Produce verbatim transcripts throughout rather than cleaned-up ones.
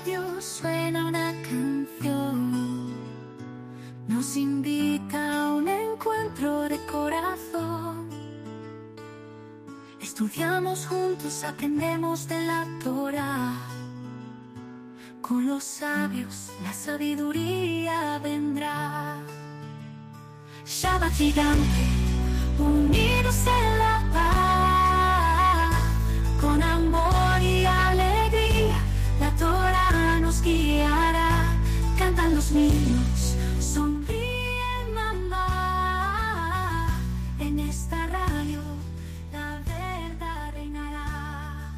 radio suena una canción, nos invita a un encuentro de corazón. Estudiamos juntos, aprendemos de la Torá. Con los sabios la sabiduría vendrá. Shabbat gigante, unidos en la paz, con amor y alegría, la Torá nos guiará. Cantan los niños, sonríe mamá, en esta radio la verdad reinará.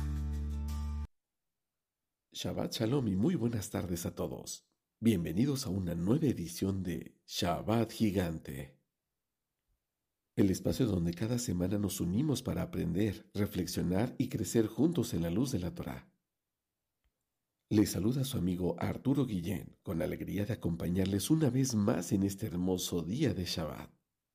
Shabbat Shalom y muy buenas tardes a todos. Bienvenidos a una nueva edición de Shabbat Gigante, el espacio donde cada semana nos unimos para aprender, reflexionar y crecer juntos en la luz de la Torá. Les saluda su amigo Arturo Guillén, con alegría de acompañarles una vez más en este hermoso día de Shabbat.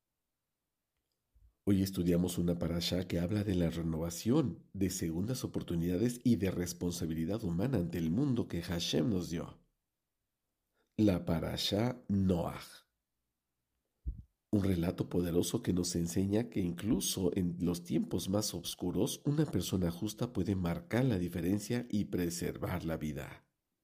Hoy estudiamos una parashá que habla de la renovación, de segundas oportunidades y de responsabilidad humana ante el mundo que Hashem nos dio. La parashá Noaj. Un relato poderoso que nos enseña que incluso en los tiempos más oscuros, una persona justa puede marcar la diferencia y preservar la vida.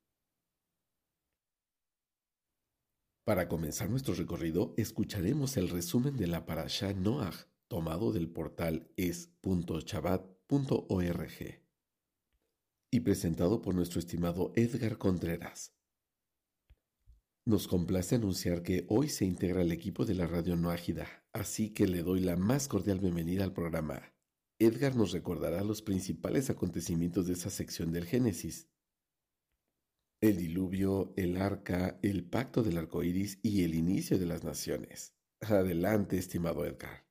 Para comenzar nuestro recorrido, escucharemos el resumen de la parashá Noaj, tomado del portal es punto shabbat punto org y presentado por nuestro estimado Edgar Contreras. Nos complace anunciar que hoy se integra al equipo de la Radio Noágida, así que le doy la más cordial bienvenida al programa. Edgar nos recordará los principales acontecimientos de esa sección del Génesis: el diluvio, el arca, el pacto del arco iris y el inicio de las naciones. Adelante, estimado Edgar.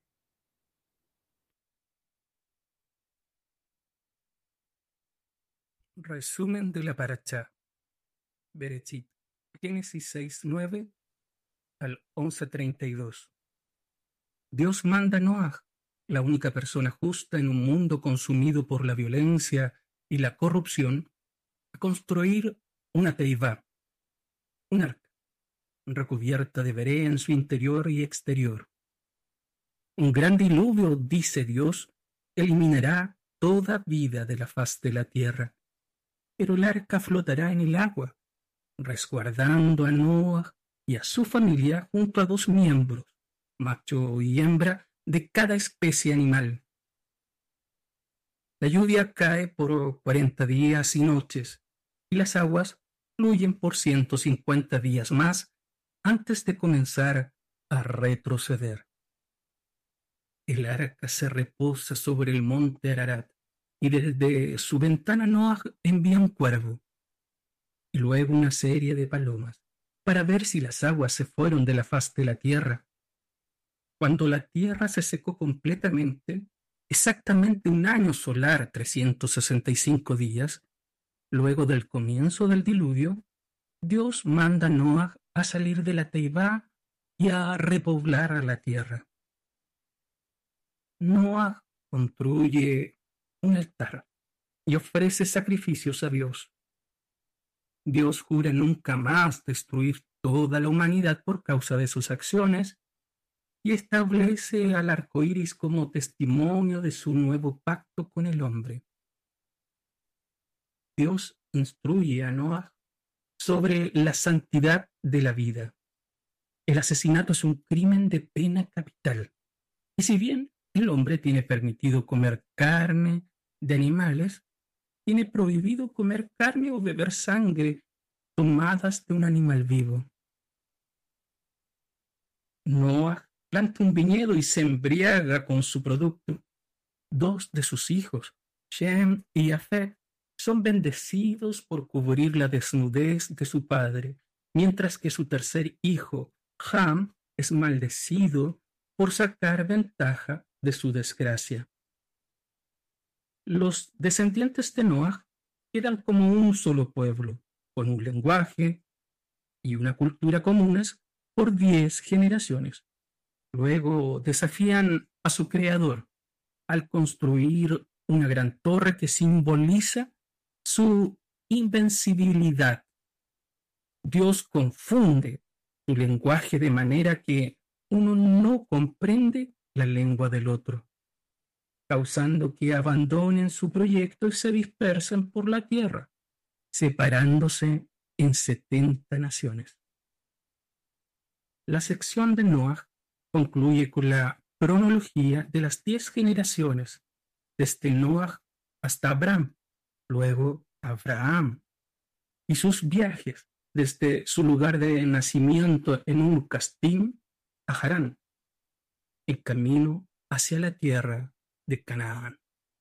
Resumen de la parashá. Bereshit, Génesis seis nueve al once treinta y dos. Dios manda a Noaj, la única persona justa en un mundo consumido por la violencia y la corrupción, a construir una teivá, un arca, recubierta de veré en su interior y exterior. Un gran diluvio, dice Dios, eliminará toda vida de la faz de la tierra, pero el arca flotará en el agua, resguardando a Noaj y a su familia junto a dos miembros, macho y hembra, de cada especie animal. La lluvia cae por cuarenta días y noches, y las aguas fluyen por ciento cincuenta días más antes de comenzar a retroceder. El arca se reposa sobre el monte Ararat, y desde su ventana Noaj envía un cuervo, y luego una serie de palomas, para ver si las aguas se fueron de la faz de la tierra. Cuando la tierra se secó completamente, exactamente un año solar, trescientos sesenta y cinco días, luego del comienzo del diluvio, Dios manda a Noaj a salir de la teivá y a repoblar a la tierra. Noaj construye un altar y ofrece sacrificios a Dios. Dios jura nunca más destruir toda la humanidad por causa de sus acciones y establece al arco iris como testimonio de su nuevo pacto con el hombre. Dios instruye a Noaj sobre la santidad de la vida. El asesinato es un crimen de pena capital, y si bien el hombre tiene permitido comer carne de animales, tiene prohibido comer carne o beber sangre tomadas de un animal vivo. Noaj planta un viñedo y se embriaga con su producto. Dos de sus hijos, Shem y Jafet, son bendecidos por cubrir la desnudez de su padre, mientras que su tercer hijo, Ham, es maldecido por sacar ventaja de su desgracia. Los descendientes de Noaj quedan como un solo pueblo, con un lenguaje y una cultura comunes por diez generaciones. Luego desafían a su creador al construir una gran torre que simboliza su invencibilidad Dios confunde su lenguaje de manera que uno no comprende la lengua del otro, causando que abandonen su proyecto y se dispersen por la tierra, separándose en setenta naciones. La sección de Noaj concluye con la cronología de las diez generaciones, desde Noaj hasta Abraham, luego Abraham, y sus viajes desde su lugar de nacimiento en Ur Kasdim a Harán, el camino hacia la tierra de Canaán.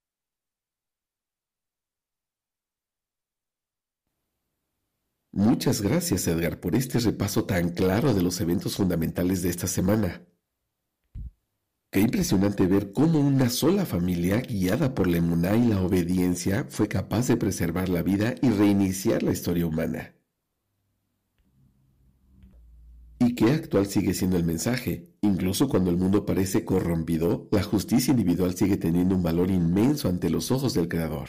Muchas gracias, Edgar, por este repaso tan claro de los eventos fundamentales de esta semana. Qué impresionante ver cómo una sola familia, guiada por la emuná y la obediencia, fue capaz de preservar la vida y reiniciar la historia humana. Y qué actual sigue siendo el mensaje. Incluso cuando el mundo parece corrompido, la justicia individual sigue teniendo un valor inmenso ante los ojos del Creador.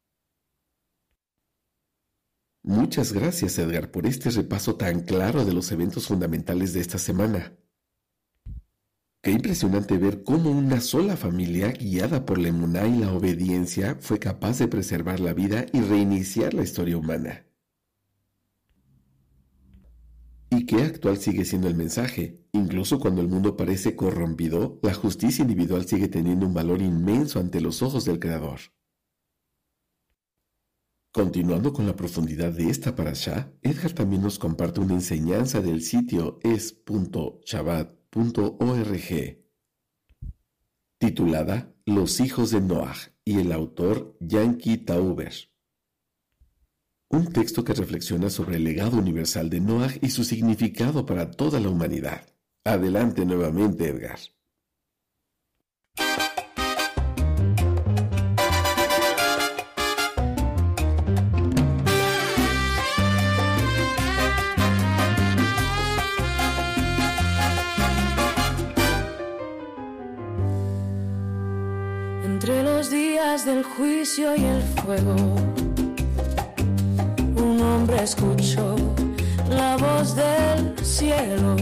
Muchas gracias, Edgar, por este repaso tan claro de los eventos fundamentales de esta semana. Qué impresionante ver cómo una sola familia, guiada por la emuná y la obediencia, fue capaz de preservar la vida y reiniciar la historia humana. Y qué actual sigue siendo el mensaje. Incluso cuando el mundo parece corrompido, la justicia individual sigue teniendo un valor inmenso ante los ojos del Creador. Continuando con la profundidad de esta parashá, Edgar también nos comparte una enseñanza del sitio es punto shabbat punto org, titulada Los hijos de Noaj, y el autor Yankee Tauber. Un texto que reflexiona sobre el legado universal de Noaj y su significado para toda la humanidad. Adelante nuevamente, Edgar. Entre los días del juicio y el fuego, un hombre escuchó la voz del cielo.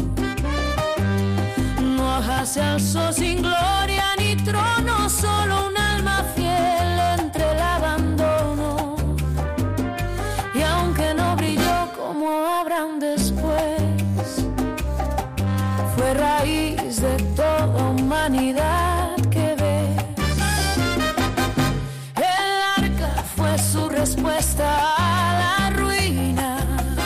Noaj se alzó sin gloria ni trono, solo un alma fiel entre el abandono. Y aunque no brilló como Abraham después, fue raíz de toda humanidad. Su respuesta a la ruina,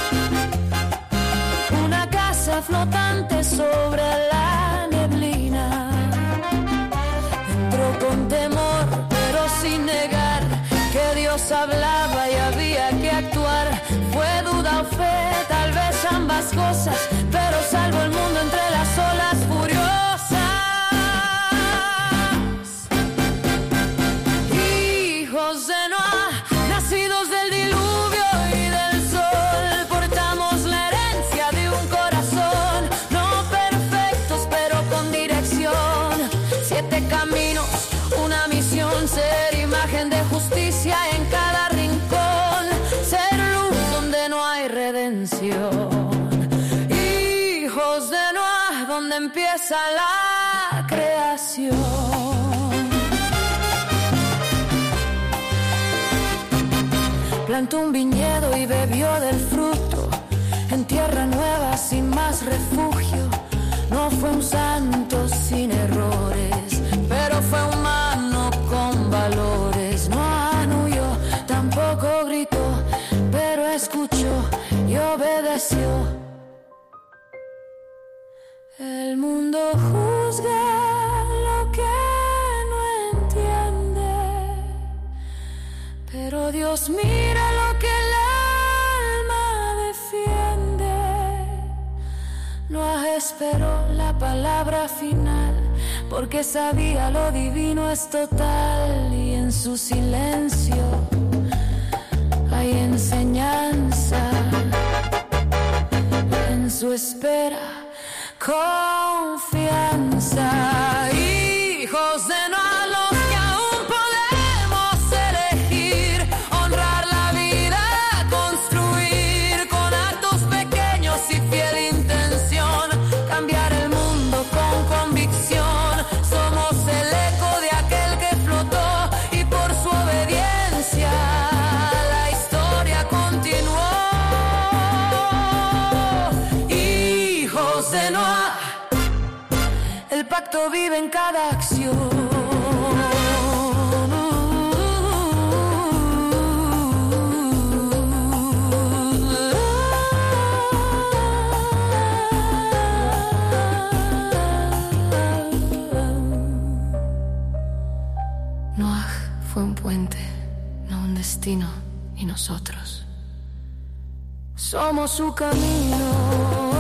una casa flotante sobre la neblina. Entró con temor, pero sin negar que Dios hablaba y había que actuar. Fue duda o fe, tal vez ambas cosas, pero salvó el mundo entre las olas furiosas. Hijos de Noaj, nacidos del diluvio y del sol, portamos la herencia de un corazón, no perfectos pero con dirección. Siete caminos, una misión, ser imagen de justicia en cada rincón, ser luz donde no hay redención. Hijos de Noaj, donde empieza la creación. Plantó un viñedo y bebió del fruto, en tierra nueva sin más refugio. No fue un santo sin errores, pero fue humano con valores. No huyó, tampoco gritó, pero escuchó y obedeció. El mundo juzga lo que no entiende, pero Dios mira lo que el alma defiende. Noaj esperó la palabra final, porque sabía lo divino es total. Y en su silencio hay enseñanza, en su espera confianza. Hijos de Noaj, los que aún podemos elegir, honrar la vida, construir con actos pacto vive en cada acción. Noaj fue un puente, no un destino, y nosotros somos su camino.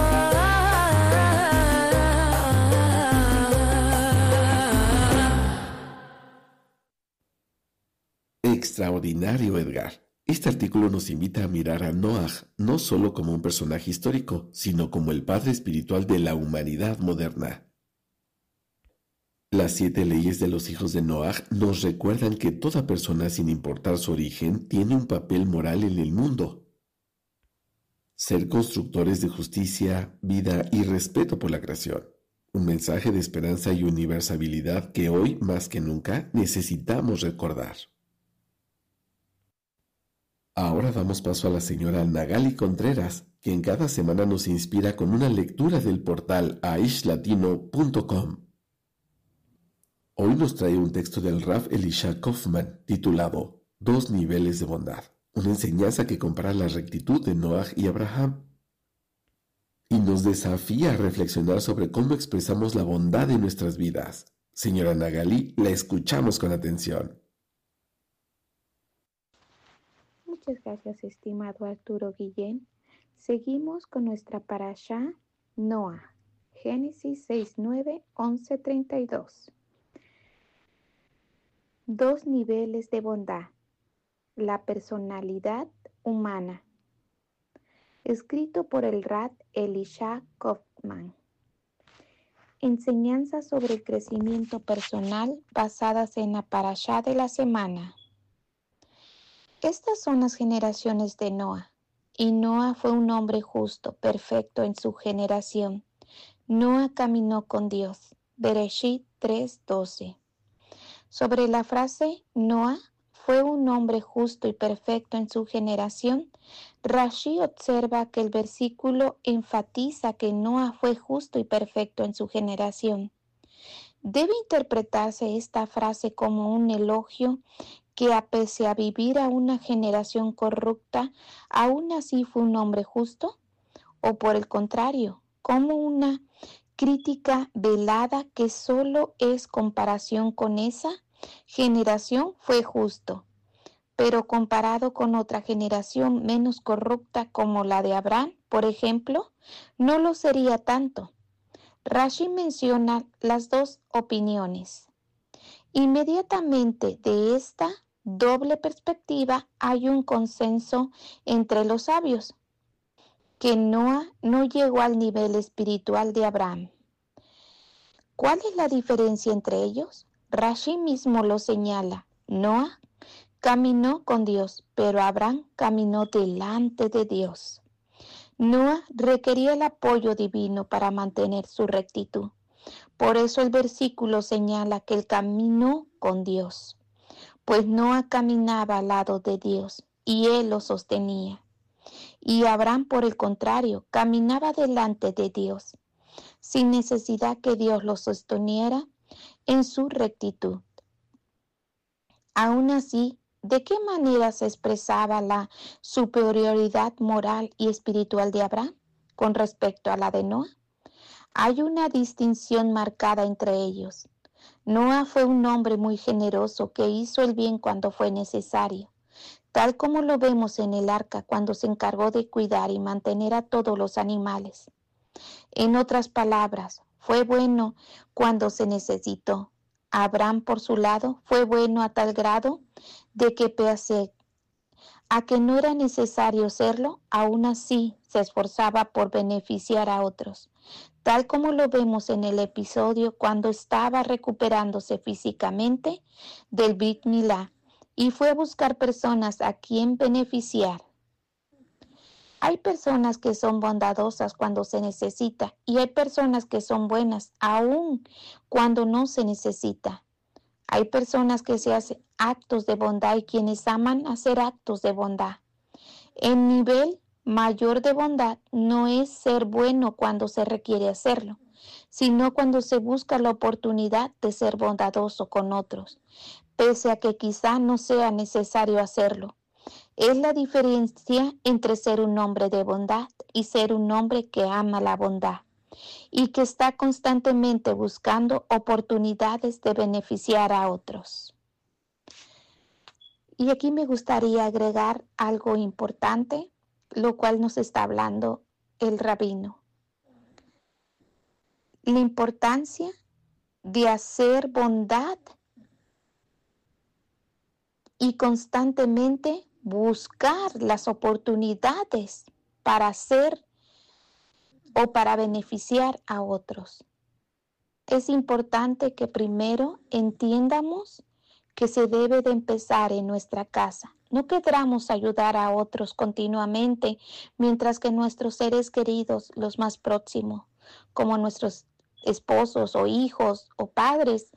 Extraordinario, Edgar. Este artículo nos invita a mirar a Noaj no solo como un personaje histórico, sino como el padre espiritual de la humanidad moderna. Las siete leyes de los hijos de Noaj nos recuerdan que toda persona, sin importar su origen, tiene un papel moral en el mundo. Ser constructores de justicia, vida y respeto por la creación. Un mensaje de esperanza y universalidad que hoy, más que nunca, necesitamos recordar. Ahora damos paso a la señora Nagali Contreras, quien cada semana nos inspira con una lectura del portal aish latino punto com. Hoy nos trae un texto del Rav Elisha Kaufman titulado Dos niveles de bondad, una enseñanza que compara la rectitud de Noaj y Abraham y nos desafía a reflexionar sobre cómo expresamos la bondad en nuestras vidas. Señora Nagali, la escuchamos con atención. Muchas gracias, estimado Arturo Guillén. Seguimos con nuestra parashá Noaj, Génesis seis, nueve, once, treinta y dos. Dos niveles de bondad. La personalidad humana. Escrito por el Rav Elisha Kaufman. Enseñanzas sobre el crecimiento personal basadas en la parashá de la semana. Estas son las generaciones de Noa. Y Noa fue un hombre justo, perfecto en su generación. Noa caminó con Dios. Bereshit tres, doce. Sobre la frase Noa fue un hombre justo y perfecto en su generación, Rashi observa que el versículo enfatiza que Noa fue justo y perfecto en su generación. Debe interpretarse esta frase como un elogio que, a pese a vivir a una generación corrupta, aún así fue un hombre justo, o por el contrario, como una crítica velada que solo es comparación con esa generación fue justo, pero comparado con otra generación menos corrupta como la de Abraham, por ejemplo, no lo sería tanto. Rashi menciona las dos opiniones. Inmediatamente de esta doble perspectiva hay un consenso entre los sabios, que Noa no llegó al nivel espiritual de Abraham. ¿Cuál es la diferencia entre ellos? Rashi mismo lo señala. Noa caminó con Dios, pero Abraham caminó delante de Dios. Noa requería el apoyo divino para mantener su rectitud. Por eso el versículo señala que él caminó con Dios, pues Noa caminaba al lado de Dios y él lo sostenía. Y Abraham, por el contrario, caminaba delante de Dios, sin necesidad que Dios lo sosteniera en su rectitud. Aún así, ¿de qué manera se expresaba la superioridad moral y espiritual de Abraham con respecto a la de Noa? Hay una distinción marcada entre ellos. Noa fue un hombre muy generoso que hizo el bien cuando fue necesario, tal como lo vemos en el arca cuando se encargó de cuidar y mantener a todos los animales. En otras palabras, fue bueno cuando se necesitó. Abraham, por su lado, fue bueno a tal grado de que pese a que no era necesario serlo, aún así se esforzaba por beneficiar a otros, tal como lo vemos en el episodio cuando estaba recuperándose físicamente del Brit Milá y fue a buscar personas a quien beneficiar. Hay personas que son bondadosas cuando se necesita y hay personas que son buenas aún cuando no se necesita. Hay personas que se hacen actos de bondad y quienes aman hacer actos de bondad. El nivel mayor de bondad no es ser bueno cuando se requiere hacerlo, sino cuando se busca la oportunidad de ser bondadoso con otros, pese a que quizá no sea necesario hacerlo. Es la diferencia entre ser un hombre de bondad y ser un hombre que ama la bondad y que está constantemente buscando oportunidades de beneficiar a otros. Y aquí me gustaría agregar algo importante, lo cual nos está hablando el rabino. La importancia de hacer bondad y constantemente buscar las oportunidades para hacer o para beneficiar a otros. Es importante que primero entiendamos que se debe de empezar en nuestra casa. No queramos ayudar a otros continuamente, mientras que nuestros seres queridos, los más próximos, como nuestros esposos o hijos o padres,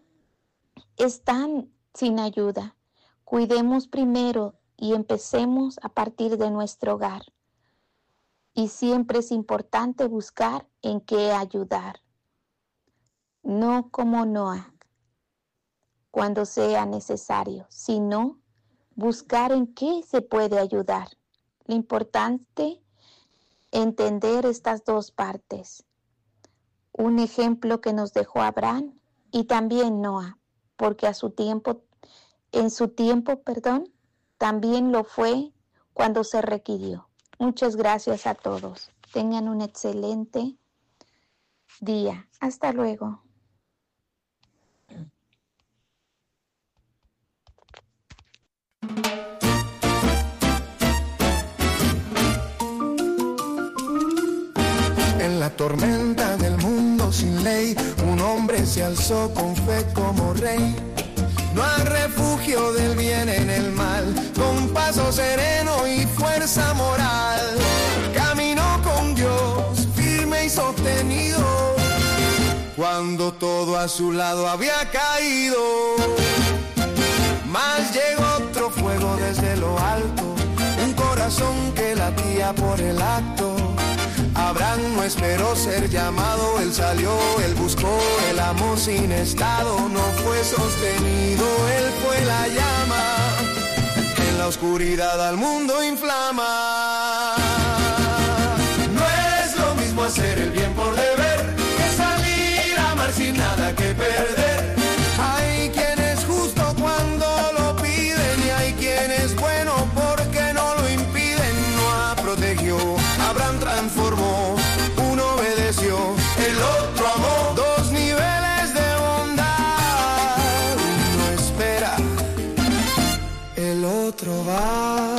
están sin ayuda. Cuidemos primero y empecemos a partir de nuestro hogar. Y siempre es importante buscar en qué ayudar. No como Noah, cuando sea necesario, sino buscar en qué se puede ayudar. Lo importante es entender estas dos partes. Un ejemplo que nos dejó Abraham y también Noah, porque a su tiempo, en su tiempo, perdón, también lo fue cuando se requirió. Muchas gracias a todos. Tengan un excelente día. Hasta luego. En la tormenta del mundo sin ley, un hombre se alzó con fe como rey. No hay refugio del bien en el mal, con paso sereno y fuerza moral. Caminó con Dios, firme y sostenido, cuando todo a su lado había caído. Mas llegó otro fuego desde lo alto, un corazón que latía por el acto. Abraham no esperó ser llamado, él salió, él buscó, él amó sin estado, no fue sostenido, él fue la llama, en la oscuridad al mundo inflama. No es lo mismo hacer el bien por deber, que salir a amar sin nada que perder. Hay quien es justo cuando lo piden y hay quien es bueno porque no lo impiden. Noah protegió, Abraham transformó, uno obedeció, el otro amó. Dos niveles de bondad, uno espera, el otro va.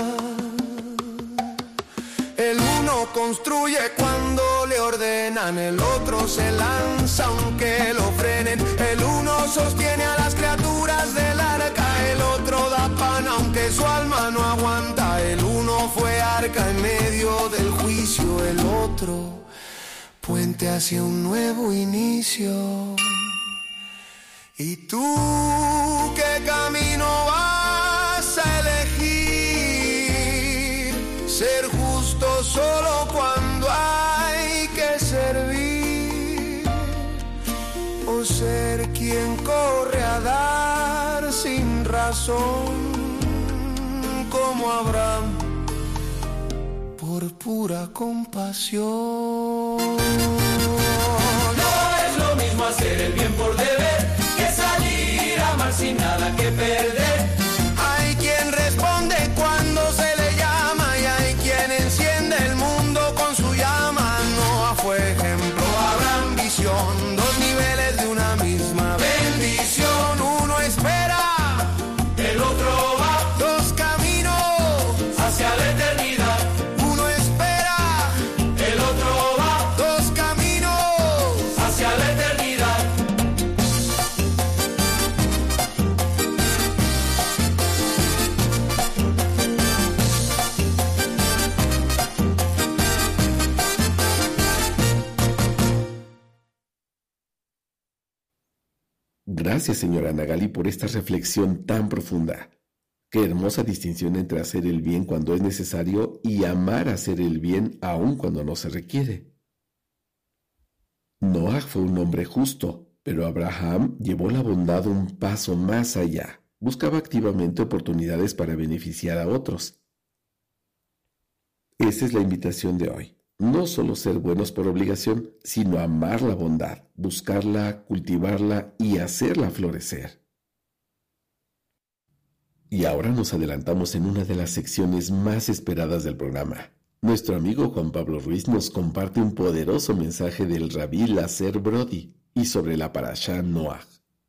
El uno construye cuando le ordenan, el otro se lanza aunque lo frenen. El uno sostiene a las criaturas del arca, el otro da pan aunque su alma no aguanta. El uno fue arca en medio del juicio, el otro puente hacia un nuevo inicio. ¿Y tú qué camino vas a elegir? ¿Ser justo solo cuando hay que servir? ¿O ser quien corre a dar sin razón, como Abraham, por pura compasión? No es lo mismo hacer el bien por deber, que salir a amar sin nada que perder. Hay quien responde cuando se le llama y hay quien enciende el mundo con su llama. Noah fue ejemplo, Abraham visión, dos niveles de una misma bendición. Uno espera, El otro va dos caminos hacia la eternidad. Uno espera, El otro va dos caminos. hacia la eternidad. Gracias, señora Nagali, por esta reflexión tan profunda. Qué hermosa distinción entre hacer el bien cuando es necesario y amar hacer el bien aun cuando no se requiere. Noah Noah fue un hombre justo, pero Abraham llevó la bondad un paso más allá. Buscaba activamente oportunidades para beneficiar a otros. Esa es la invitación de hoy. No solo ser buenos por obligación, sino amar la bondad, buscarla, cultivarla y hacerla florecer. Y ahora nos adelantamos en una de las secciones más esperadas del programa. Nuestro amigo Juan Pablo Ruiz nos comparte un poderoso mensaje del Rabí Lazer Brody y sobre la Parashá Noah.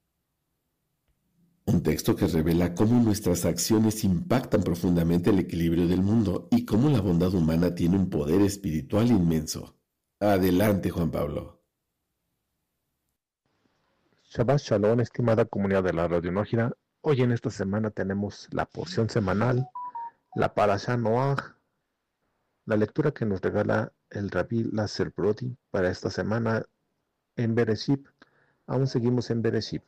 Un texto que revela cómo nuestras acciones impactan profundamente el equilibrio del mundo y cómo la bondad humana tiene un poder espiritual inmenso. Adelante, Juan Pablo. Shabbat Shalom, estimada comunidad de la Radio Nójira. Hoy en esta semana tenemos la porción semanal, la Parashá Noah, la lectura que nos regala el Rabí Lazer Brody para esta semana en Bereshit. Aún seguimos en Bereshit.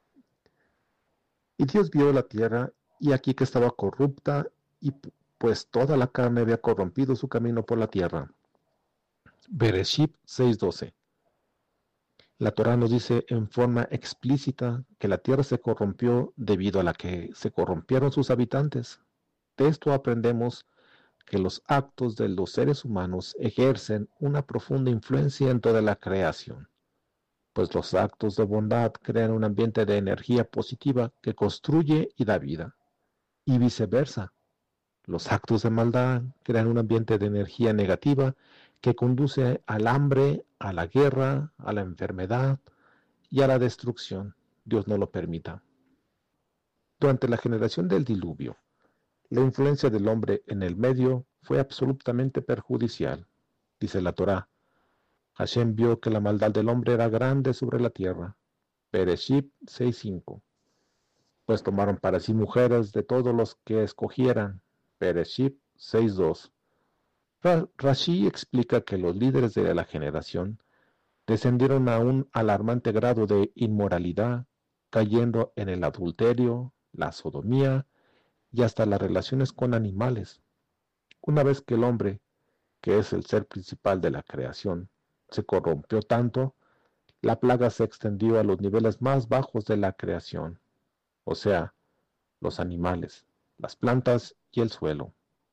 Y Dios vio la tierra, y aquí que estaba corrupta, y pues toda la carne había corrompido su camino por la tierra. Bereshit seis doce. La Torá nos dice en forma explícita que la tierra se corrompió debido a la que se corrompieron sus habitantes. De esto aprendemos que los actos de los seres humanos ejercen una profunda influencia en toda la creación, pues los actos de bondad crean un ambiente de energía positiva que construye y da vida, y viceversa. Los actos de maldad crean un ambiente de energía negativa que conduce al hambre, a la guerra, a la enfermedad y a la destrucción. Dios no lo permita. Durante la generación del diluvio, la influencia del hombre en el medio fue absolutamente perjudicial. Dice la Torá, Hashem vio que la maldad del hombre era grande sobre la tierra. Bereshit seis cinco. Pues tomaron para sí mujeres de todos los que escogieran. Bereshit seis dos. Rashi explica que los líderes de la generación descendieron a un alarmante grado de inmoralidad, cayendo en el adulterio, la sodomía y hasta las relaciones con animales. Una vez que el hombre, que es el ser principal de la creación, se corrompió tanto, la plaga se extendió a los niveles más bajos de la creación, o sea, los animales, las plantas y el suelo.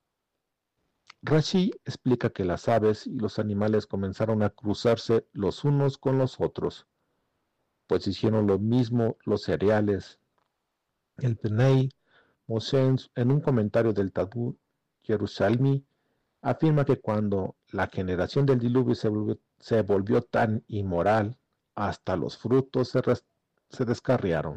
Rashi explica que las aves y los animales comenzaron a cruzarse los unos con los otros, pues hicieron lo mismo los cereales. El Bnei Moshe, en un comentario del Talmud Yerushalmi, afirma que cuando la generación del diluvio se volvió, se volvió tan inmoral, hasta los frutos se, res, se descarriaron.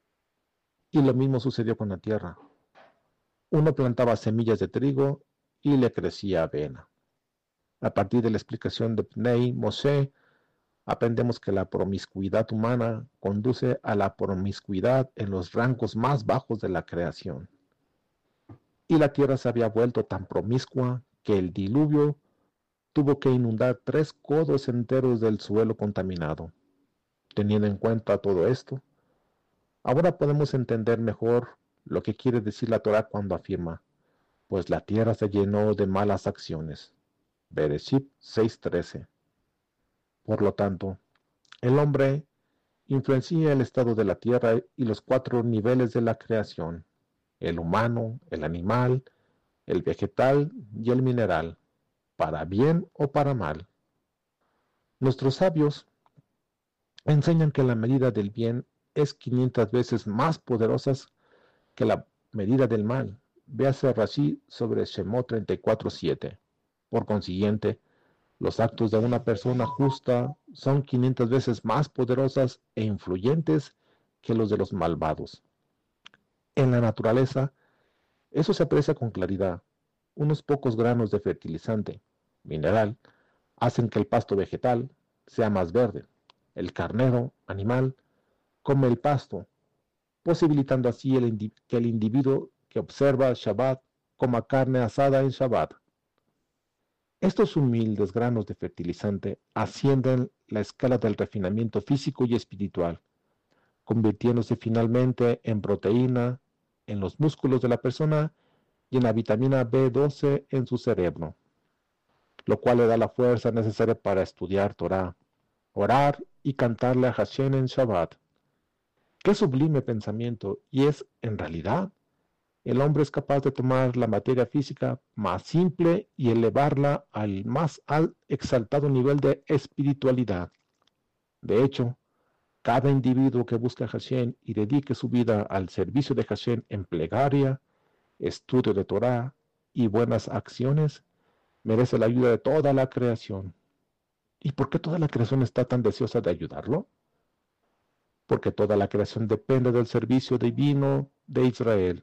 Y lo mismo sucedió con la tierra. Uno plantaba semillas de trigo y le crecía avena. A partir de la explicación de Bnei Moshe, aprendemos que la promiscuidad humana conduce a la promiscuidad en los rangos más bajos de la creación. Y la tierra se había vuelto tan promiscua que el diluvio tuvo que inundar tres codos enteros del suelo contaminado. Teniendo en cuenta todo esto, ahora podemos entender mejor lo que quiere decir la Torá cuando afirma, pues la tierra se llenó de malas acciones. Bereshit seis trece. Por lo tanto, el hombre influencia el estado de la tierra y los cuatro niveles de la creación, el humano, el animal, el vegetal y el mineral, para bien o para mal. Nuestros sabios enseñan que la medida del bien es quinientas veces más poderosa que la medida del mal. Véase Rashi sobre Shemot treinta y cuatro siete. Por consiguiente, los actos de una persona justa son quinientas veces más poderosas e influyentes que los de los malvados. En la naturaleza, eso se aprecia con claridad. Unos pocos granos de fertilizante mineral hacen que el pasto vegetal sea más verde. El carnero animal come el pasto, posibilitando así el indi- que el individuo que observa Shabbat coma carne asada en Shabbat. Estos humildes granos de fertilizante ascienden la escala del refinamiento físico y espiritual, convirtiéndose finalmente en proteína en los músculos de la persona y en la vitamina B doce en su cerebro, lo cual le da la fuerza necesaria para estudiar Torah, orar y cantarle a Hashem en Shabbat. Qué sublime pensamiento, y es, en realidad, el hombre es capaz de tomar la materia física más simple y elevarla al más exaltado nivel de espiritualidad. De hecho, cada individuo que busque a Hashem y dedique su vida al servicio de Hashem en plegaria, estudio de Torah y buenas acciones, merece la ayuda de toda la creación. ¿Y por qué toda la creación está tan deseosa de ayudarlo? Porque toda la creación depende del servicio divino de Israel.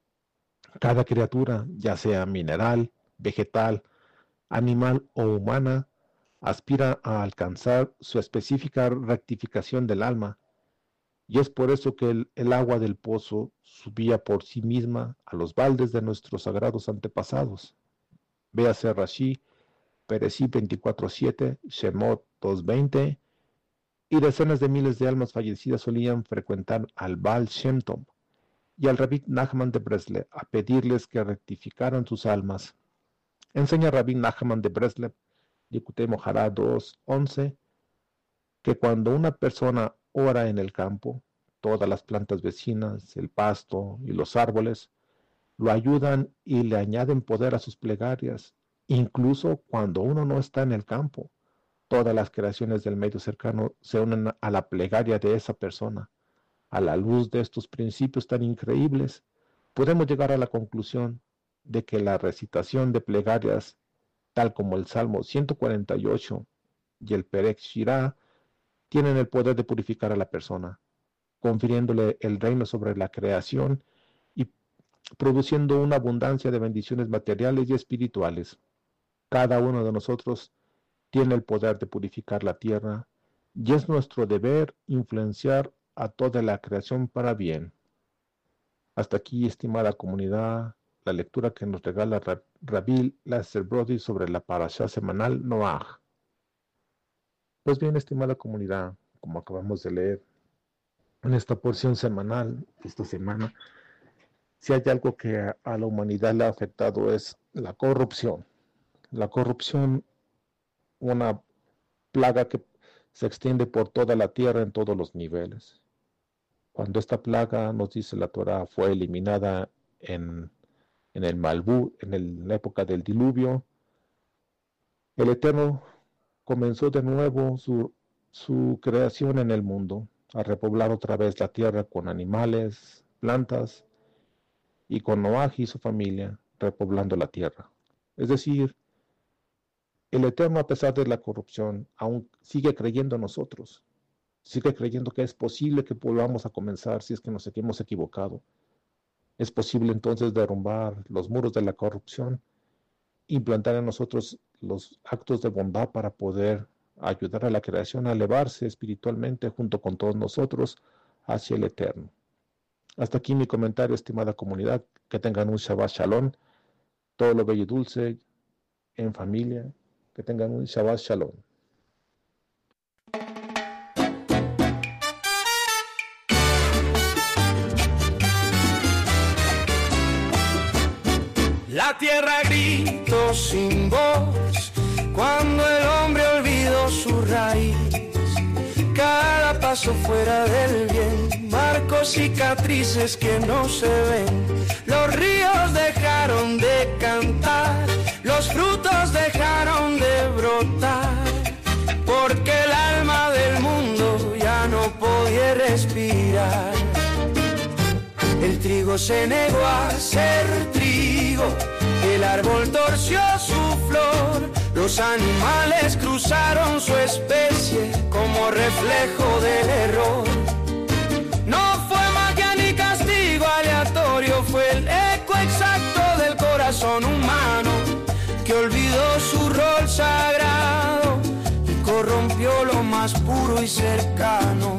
Cada criatura, ya sea mineral, vegetal, animal o humana, aspira a alcanzar su específica rectificación del alma, y es por eso que el, el agua del pozo subía por sí misma a los baldes de nuestros sagrados antepasados. Véase Rashi, Bereshit veinticuatro siete, Shemot dos veinte, y decenas de miles de almas fallecidas solían frecuentar al Baal Shem Tov y al Rabbi Nachman de Breslev a pedirles que rectificaran sus almas. Enseña Rabbi Nachman de Breslev, Likutei Mohará dos once, que cuando una persona ora en el campo, todas las plantas vecinas, el pasto y los árboles lo ayudan y le añaden poder a sus plegarias. Incluso cuando uno no está en el campo, todas las creaciones del medio cercano se unen a la plegaria de esa persona. A la luz de estos principios tan increíbles, podemos llegar a la conclusión de que la recitación de plegarias, tal como el Salmo ciento cuarenta y ocho y el Perek Shirah, tienen el poder de purificar a la persona, confiriéndole el reino sobre la creación y produciendo una abundancia de bendiciones materiales y espirituales. Cada uno de nosotros tiene el poder de purificar la tierra, y es nuestro deber influenciar a toda la creación para bien. Hasta aquí, estimada comunidad, la lectura que nos regala Rabbi Lester Brody sobre la parashá semanal Noaj. Pues bien, estimada comunidad, como acabamos de leer en esta porción semanal, esta semana, si hay algo que a, a la humanidad le ha afectado es la corrupción. La corrupción, una plaga que se extiende por toda la tierra en todos los niveles. Cuando esta plaga, nos dice la Torah, fue eliminada en, en el Malbú, en el, la época del diluvio, el Eterno comenzó de nuevo su, su creación en el mundo, a repoblar otra vez la tierra con animales, plantas, y con Noaj y su familia, repoblando la tierra. Es decir, el Eterno, a pesar de la corrupción, aún sigue creyendo en nosotros, sigue creyendo que es posible que volvamos a comenzar si es que nos hemos equivocado. Es posible entonces derrumbar los muros de la corrupción, implantar en nosotros los actos de bondad para poder ayudar a la creación a elevarse espiritualmente junto con todos nosotros hacia el Eterno. Hasta aquí mi comentario, estimada comunidad. Que tengan un Shabbat Shalom, todo lo bello y dulce, en familia. Que tengan un Shabbat Shalom. La tierra gritó sin voz cuando el hombre olvidó su raíz. Cada paso fuera del bien marcó cicatrices que no se ven. Los ríos dejaron de cantar, los frutos dejaron de brotar, porque el alma del mundo ya no podía respirar. El trigo se negó a ser trigo, el árbol torció su flor, los animales cruzaron su especie como reflejo del error. No fue magia ni castigo aleatorio, fue el eco exacto del corazón humano que olvidó su rol sagrado y corrompió lo más puro y cercano.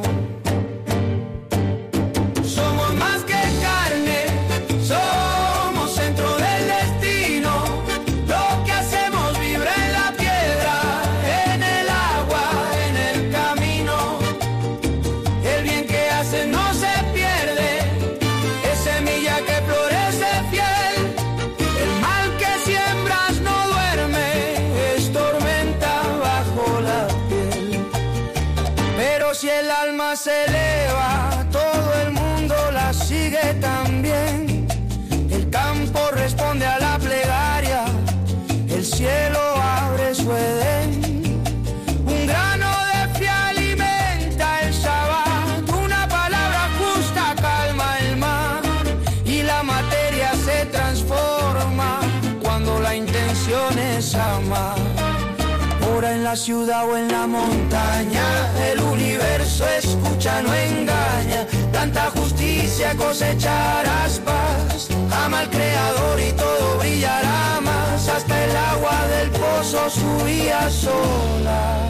Somos más que carne, somos centro del destino. Lo que hacemos vibra en la piedra, en el agua, en el camino. El bien que haces no se pierde, es semilla que florece fiel. El mal que siembras no duerme, es tormenta bajo la piel. se eleva, todo el mundo la sigue también. El campo responde a la plegaria, el cielo abre su Edén. Un grano de fe alimenta el Shabbat, una palabra justa calma el mar y la materia se transforma cuando la intención es amar. Ora en la ciudad o en la montaña, el universo escucha, no engaña. Tanta justicia cosecharás paz, ama al Creador y todo brillará más. Hasta el agua del pozo subía sola,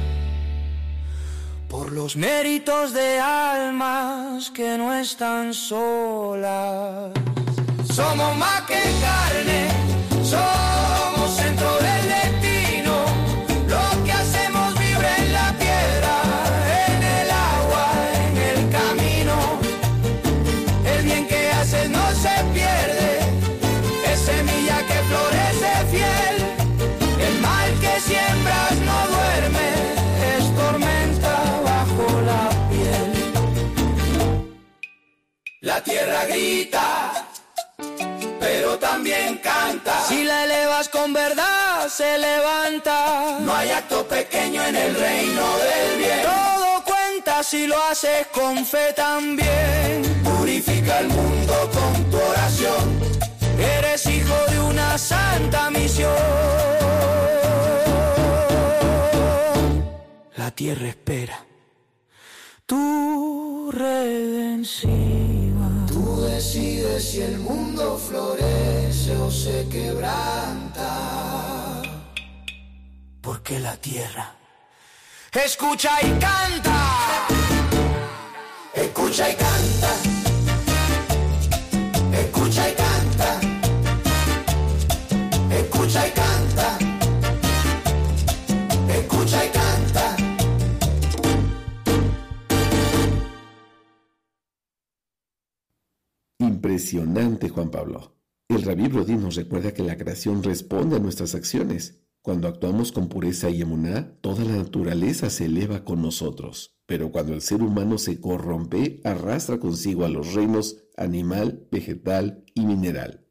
por los méritos de almas que no están solas. Somos más que carne, somos centro del destino. Lo que hacemos vibra en la piedra, en el agua, en el camino. El bien que haces no se pierde, es semilla que florece fiel. El mal que siembras no duerme, es tormenta bajo la piel. La tierra grita, pero también canta. Si la elevas con verdad, se levanta. No hay acto pequeño en el reino del bien. Todo cuenta si lo haces con fe también. Purifica el mundo con tu oración. Eres hijo de una santa misión. La tierra espera tu redención. Tú decides si el mundo florece o se quebranta, porque la tierra escucha y canta, escucha y canta, escucha y canta, escucha y canta, escucha y canta. Impresionante, Juan Pablo. El Rabí Brody nos recuerda que la creación responde a nuestras acciones. Cuando actuamos con pureza y emuná, toda la naturaleza se eleva con nosotros. Pero cuando el ser humano se corrompe, arrastra consigo a los reinos animal, vegetal y mineral.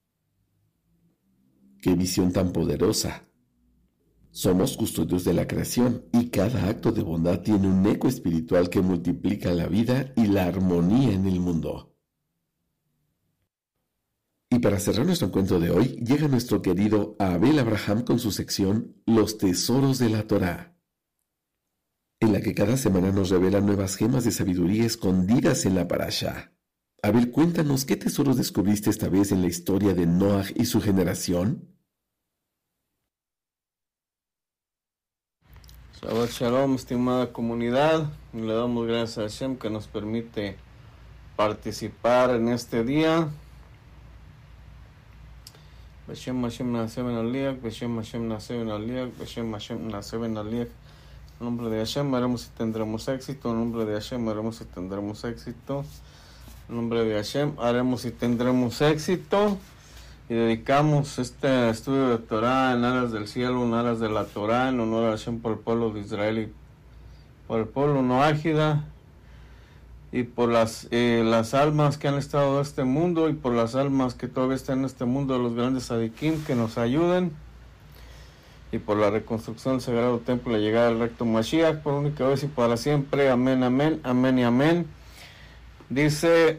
¡Qué visión tan poderosa! Somos custodios de la creación y cada acto de bondad tiene un eco espiritual que multiplica la vida y la armonía en el mundo. Y para cerrar nuestro encuentro de hoy, llega nuestro querido Abel Abraham con su sección Los Tesoros de la Torá, en la que cada semana nos revela nuevas gemas de sabiduría escondidas en la parashá. Abel, cuéntanos, ¿qué tesoros descubriste esta vez en la historia de Noaj y su generación? Shabbat Shalom, estimada comunidad. Le damos gracias a Hashem que nos permite participar en este día. Beshem Hashem Naaseh Ben Aliach, Beshem Hashem Naaseh Ben Aliach, Beshem Hashem Naaseh Ben Aliach. En nombre de Hashem haremos y tendremos éxito. En nombre de Hashem haremos y tendremos éxito. En nombre de Hashem haremos y tendremos éxito. Y dedicamos este estudio de Torah en aras del cielo, en aras de la Torah, en honor a Hashem por el pueblo de Israel y por el pueblo noágida. Y por las, eh, las almas que han estado en este mundo y por las almas que todavía están en este mundo, de los grandes sadikim que nos ayuden, y por la reconstrucción del Sagrado Templo, la llegada del recto Mashiach, por única vez y para siempre. Amén, amén, amén y amén. Dice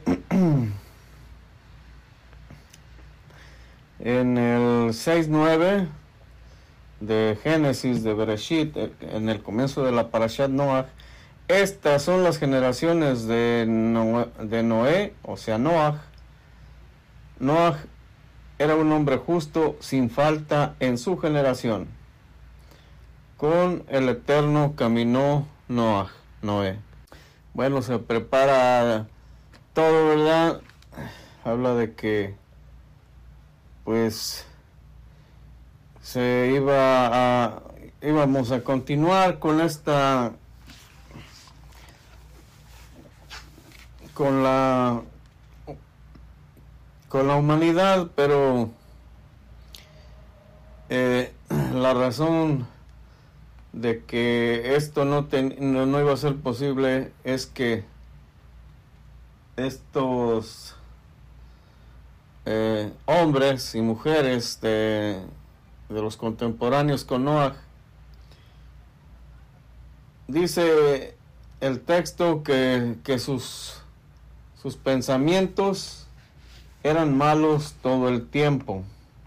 en el seis nueve de Génesis, de Bereshit, en el comienzo de la Parashat Noach: estas son las generaciones de Noé, de Noé, o sea, Noaj. Noaj era un hombre justo, sin falta en su generación. Con el Eterno caminó Noaj, Noé. Bueno, se prepara todo, ¿verdad? Habla de que, pues, se iba a, íbamos a continuar con esta... con la con la humanidad, pero eh, la razón de que esto no, ten, no, no iba a ser posible es que estos eh, hombres y mujeres de, de los contemporáneos con Noah, dice el texto que, que sus, sus pensamientos eran malos todo el tiempo.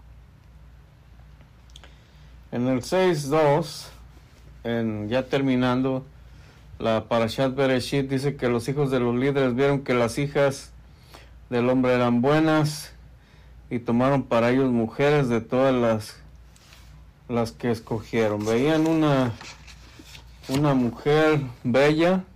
En el seis dos, en, ya terminando, la Parashat Bereshit dice que los hijos de los líderes vieron que las hijas del hombre eran buenas y tomaron para ellos mujeres de todas las, las que escogieron. Veían una, una mujer bella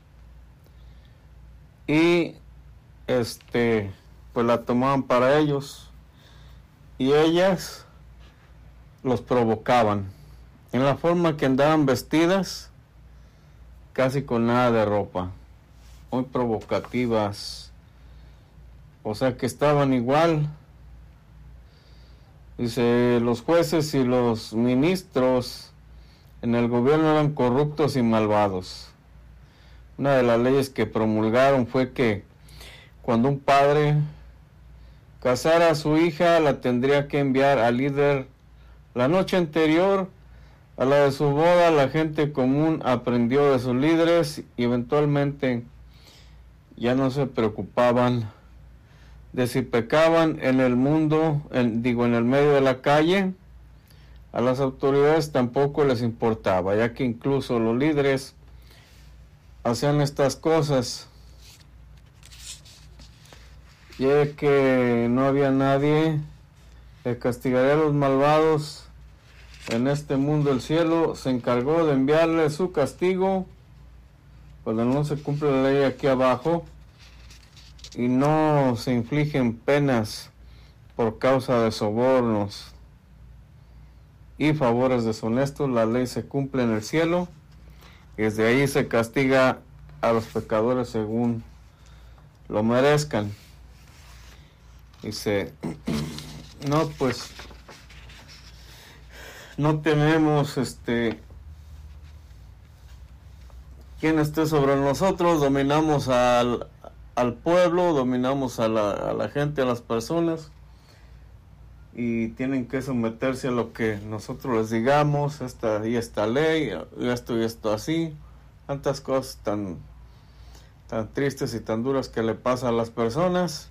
y este pues la tomaban para ellos y ellas los provocaban en la forma que andaban vestidas, casi con nada de ropa, muy provocativas, o sea que estaban igual. Dice, los jueces y los ministros en el gobierno eran corruptos y malvados. Una de las leyes que promulgaron fue que cuando un padre casara a su hija, la tendría que enviar al líder la noche anterior a la de su boda. La gente común aprendió de sus líderes y eventualmente ya no se preocupaban de si pecaban en el mundo, en, digo, en el medio de la calle. A las autoridades tampoco les importaba, ya que incluso los líderes hacían estas cosas, ya que no había nadie que castigaría a los malvados en este mundo. El cielo se encargó de enviarle su castigo cuando no se cumple la ley aquí abajo y no se infligen penas por causa de sobornos y favores deshonestos. La ley se cumple en el cielo y desde ahí se castiga a los pecadores según lo merezcan. Dice, no, pues no tenemos este quien esté sobre nosotros, dominamos al, al pueblo, dominamos a la, a la gente, a las personas, y tienen que someterse a lo que nosotros les digamos, esta y esta ley, y esto y esto así, tantas cosas tan, tan tristes y tan duras que le pasa a las personas.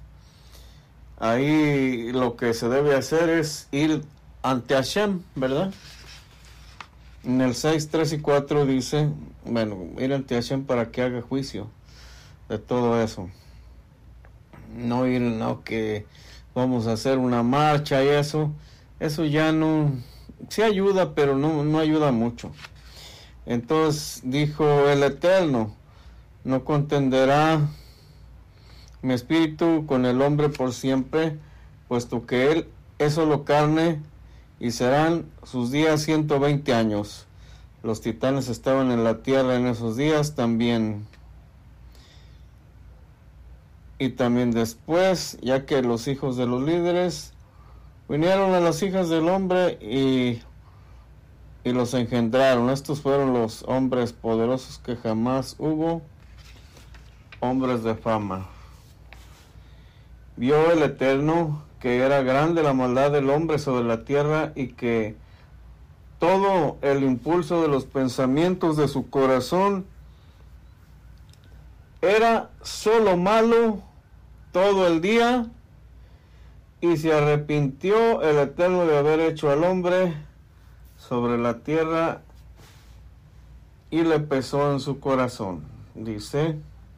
Ahí lo que se debe hacer es ir ante Hashem, ¿verdad? En el seis, tres y cuatro dice, bueno, ir ante Hashem para que haga juicio de todo eso. No ir, no, que vamos a hacer una marcha y eso, eso ya no, sí ayuda, pero no, no ayuda mucho. Entonces dijo el Eterno, no contenderá mi espíritu con el hombre por siempre, puesto que él es solo carne, y serán sus días ciento veinte años. Los titanes estaban en la tierra en esos días también. Y también después, ya que los hijos de los líderes vinieron a las hijas del hombre y, y los engendraron. Estos fueron los hombres poderosos que jamás hubo, hombres de fama. Vio el Eterno que era grande la maldad del hombre sobre la tierra y que todo el impulso de los pensamientos de su corazón era solo malo todo el día, y se arrepintió el Eterno de haber hecho al hombre sobre la tierra y le pesó en su corazón. Dice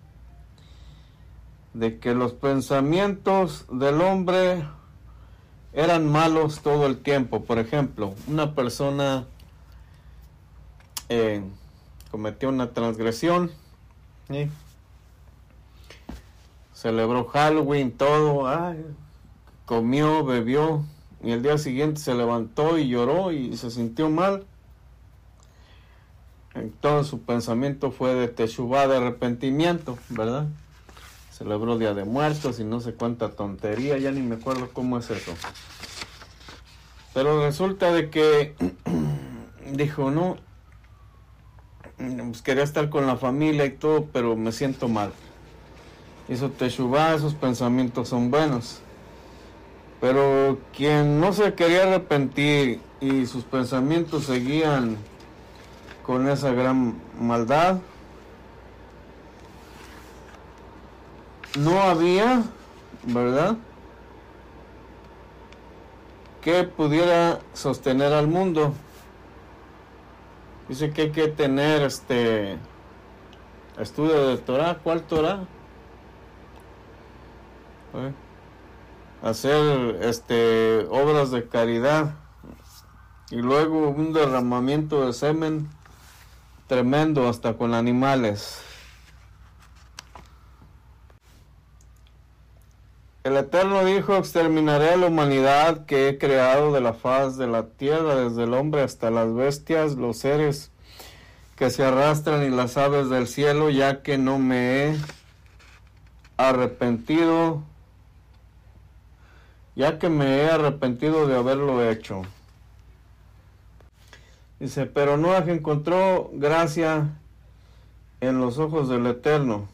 de que los pensamientos del hombre eran malos todo el tiempo. Por ejemplo, una persona eh, cometió una transgresión, ¿sí? Celebró Halloween, todo, ay, comió, bebió, y el día siguiente se levantó y lloró y se sintió mal. Entonces su pensamiento fue de teshuvá, de arrepentimiento, ¿verdad? Celebró Día de Muertos y no sé cuánta tontería, ya ni me acuerdo cómo es eso. Pero resulta de que dijo, no, pues quería estar con la familia y todo, pero me siento mal. Hizo teshuvá, esos pensamientos son buenos. Pero quien no se quería arrepentir y sus pensamientos seguían con esa gran maldad, no había, ¿verdad?, que pudiera sostener al mundo. Dice que hay que tener este estudio de Torah. ¿Cuál Torah? ¿Eh? Hacer este obras de caridad y luego un derramamiento de semen tremendo hasta con animales. El Eterno dijo: exterminaré a la humanidad que he creado de la faz de la tierra, desde el hombre hasta las bestias, los seres que se arrastran y las aves del cielo, ya que no me he arrepentido, ya que me he arrepentido de haberlo hecho. Dice, pero Noaj encontró gracia en los ojos del Eterno.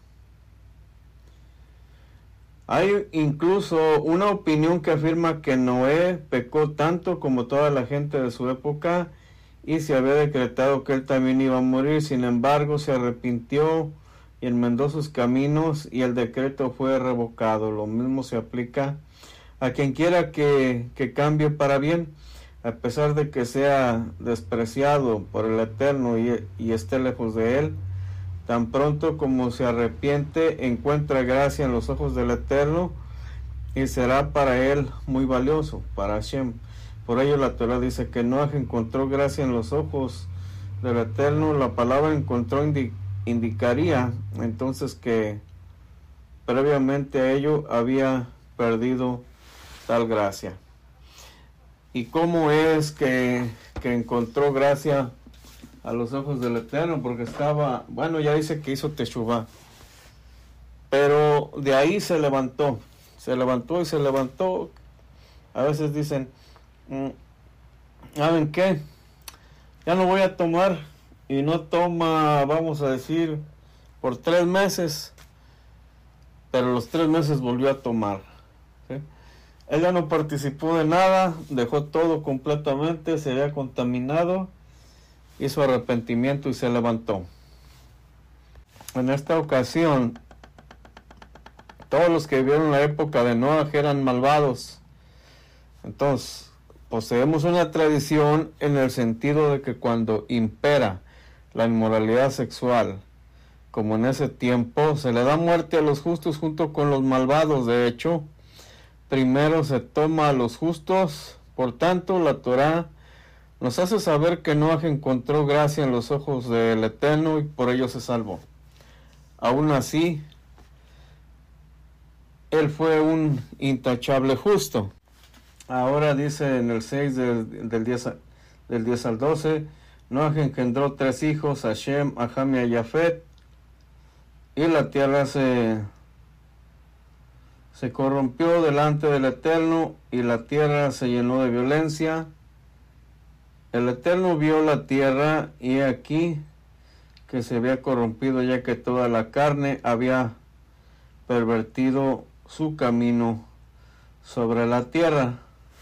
Hay incluso una opinión que afirma que Noé pecó tanto como toda la gente de su época y se había decretado que él también iba a morir. Sin embargo, se arrepintió y enmendó sus caminos y el decreto fue revocado. Lo mismo se aplica a quien quiera que, que cambie para bien, a pesar de que sea despreciado por el Eterno y, y esté lejos de él. Tan pronto como se arrepiente, encuentra gracia en los ojos del Eterno y será para él muy valioso, para Hashem. Por ello la Torah dice que Noaj encontró gracia en los ojos del Eterno. La palabra encontró indi- indicaría entonces que previamente a ello había perdido tal gracia. ¿Y cómo es que, que encontró gracia a los ojos del Eterno? Porque estaba, bueno, ya dice que hizo teshuvá, pero de ahí se levantó, se levantó y se levantó. A veces dicen, ¿saben qué? Ya no voy a tomar, y no toma, vamos a decir, por tres meses, pero los tres meses volvió a tomar. ¿Sí? Él ya no participó de nada, dejó todo completamente, se había contaminado, hizo arrepentimiento y se levantó. En esta ocasión, todos los que vivieron la época de Noaj eran malvados. Entonces, poseemos una tradición en el sentido de que cuando impera la inmoralidad sexual, como en ese tiempo, se le da muerte a los justos junto con los malvados. De hecho, primero se toma a los justos. Por tanto, la Torah nos hace saber que Noaj encontró gracia en los ojos del Eterno y por ello se salvó. Aún así, él fue un intachable justo. Ahora dice en el seis del, del, diez, del diez al doce, Noaj engendró tres hijos, Hashem, Aham y Yafet, y la tierra se, se corrompió delante del Eterno y la tierra se llenó de violencia. El Eterno vio la tierra y aquí que se había corrompido, ya que toda la carne había pervertido su camino sobre la tierra.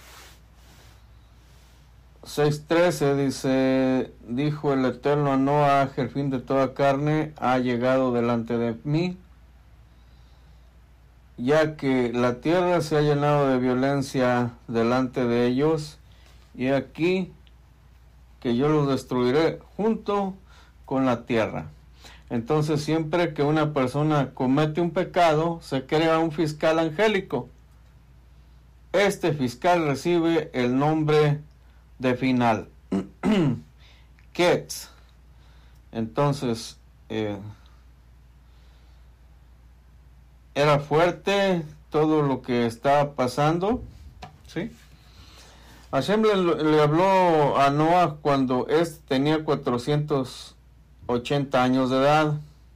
seis trece dice, dijo el Eterno a Noaj, el fin de toda carne ha llegado delante de mí, ya que la tierra se ha llenado de violencia delante de ellos, y aquí que yo los destruiré junto con la tierra. Entonces, siempre que una persona comete un pecado, se crea un fiscal angélico. Este fiscal recibe el nombre de final, Ketz. Entonces, eh, era fuerte todo lo que estaba pasando, ¿sí? Hashem le, le habló a Noah cuando éste tenía cuatrocientos ochenta años de edad.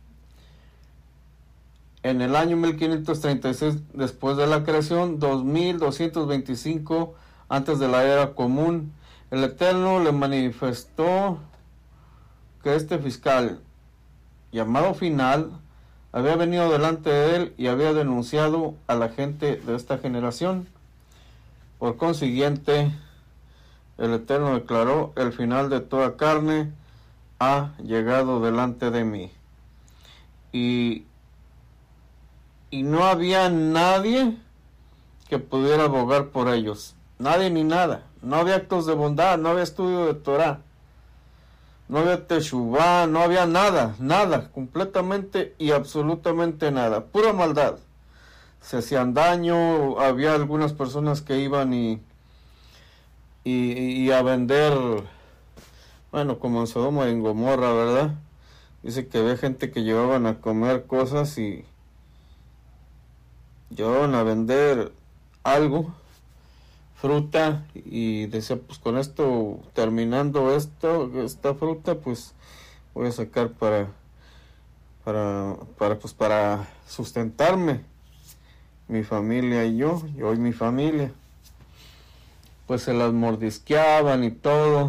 En el año mil quinientos treinta y seis después de la creación, dos mil doscientos veinticinco antes de la era común, el Eterno le manifestó que este fiscal, llamado Final, había venido delante de él y había denunciado a la gente de esta generación. Por consiguiente, el Eterno declaró: el final de toda carne ha llegado delante de mí. Y, y no había nadie que pudiera abogar por ellos. Nadie ni nada. No había actos de bondad, no había estudio de Torah, no había teshuvá, no había nada, nada, completamente y absolutamente nada. Pura maldad. Se hacían daño, había algunas personas que iban y, y, y a vender, bueno, como en Sodoma y en Gomorra, ¿verdad? Dice que había gente que llevaban a comer cosas y llevaban a vender algo, fruta, y decía, pues con esto, terminando esto, esta fruta, pues voy a sacar para, para, para, pues para sustentarme, mi familia y yo, yo y mi familia. Pues se las mordisqueaban y todo,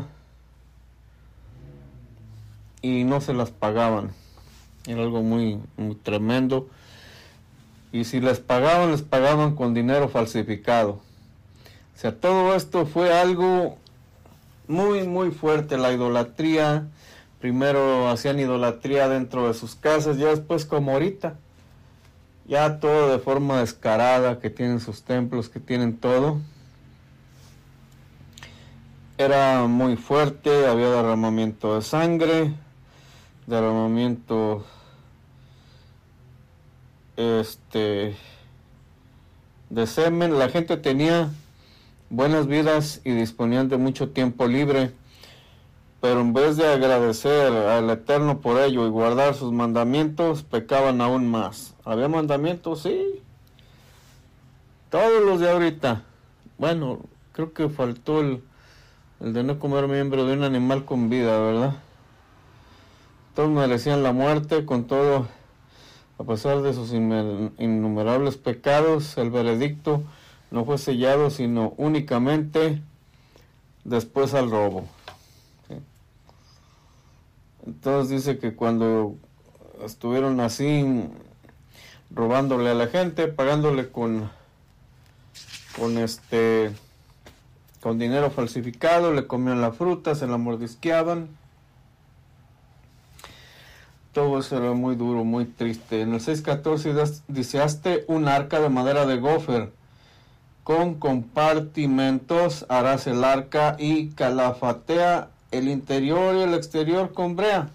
y no se las pagaban. Era algo muy, muy tremendo. Y si les pagaban, les pagaban con dinero falsificado. O sea, todo esto fue algo muy, muy fuerte. La idolatría, primero hacían idolatría dentro de sus casas, ya después como ahorita, ya todo de forma descarada, que tienen sus templos, que tienen todo. Era muy fuerte, había derramamiento de sangre, derramamiento este de semen. La gente tenía buenas vidas y disponían de mucho tiempo libre, pero en vez de agradecer al Eterno por ello y guardar sus mandamientos, pecaban aún más. ¿Había mandamientos? Sí, todos los de ahorita. Bueno, creo que faltó el, el de no comer miembro de un animal con vida, ¿verdad? Todos merecían la muerte. Con todo, a pesar de sus innumerables pecados, el veredicto no fue sellado, sino únicamente después al robo. ¿Sí? Entonces dice que cuando estuvieron así, robándole a la gente, pagándole con, con este, con dinero falsificado, le comían la fruta, se la mordisqueaban. Todo eso era muy duro, muy triste. En el seis catorce dice: hazte un arca de madera de gofer, con compartimentos harás el arca, y calafatea el interior y el exterior con brea.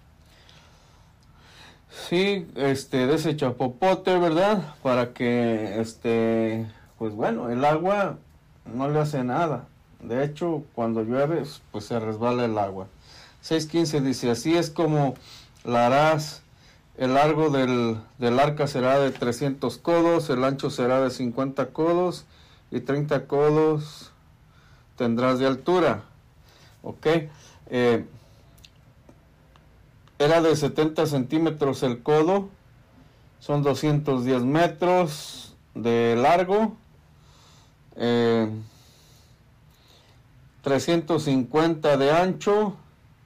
Sí, este, de ese chapopote, ¿verdad? Para que, este, pues bueno, el agua no le hace nada. De hecho, cuando llueve, pues se resbala el agua. seis quince dice: así es como la harás. El largo del, del arca será de trescientos codos, el ancho será de cincuenta codos, y treinta codos tendrás de altura. Ok. Eh, era de setenta centímetros el codo, son doscientos diez metros de largo, eh, trescientos cincuenta de ancho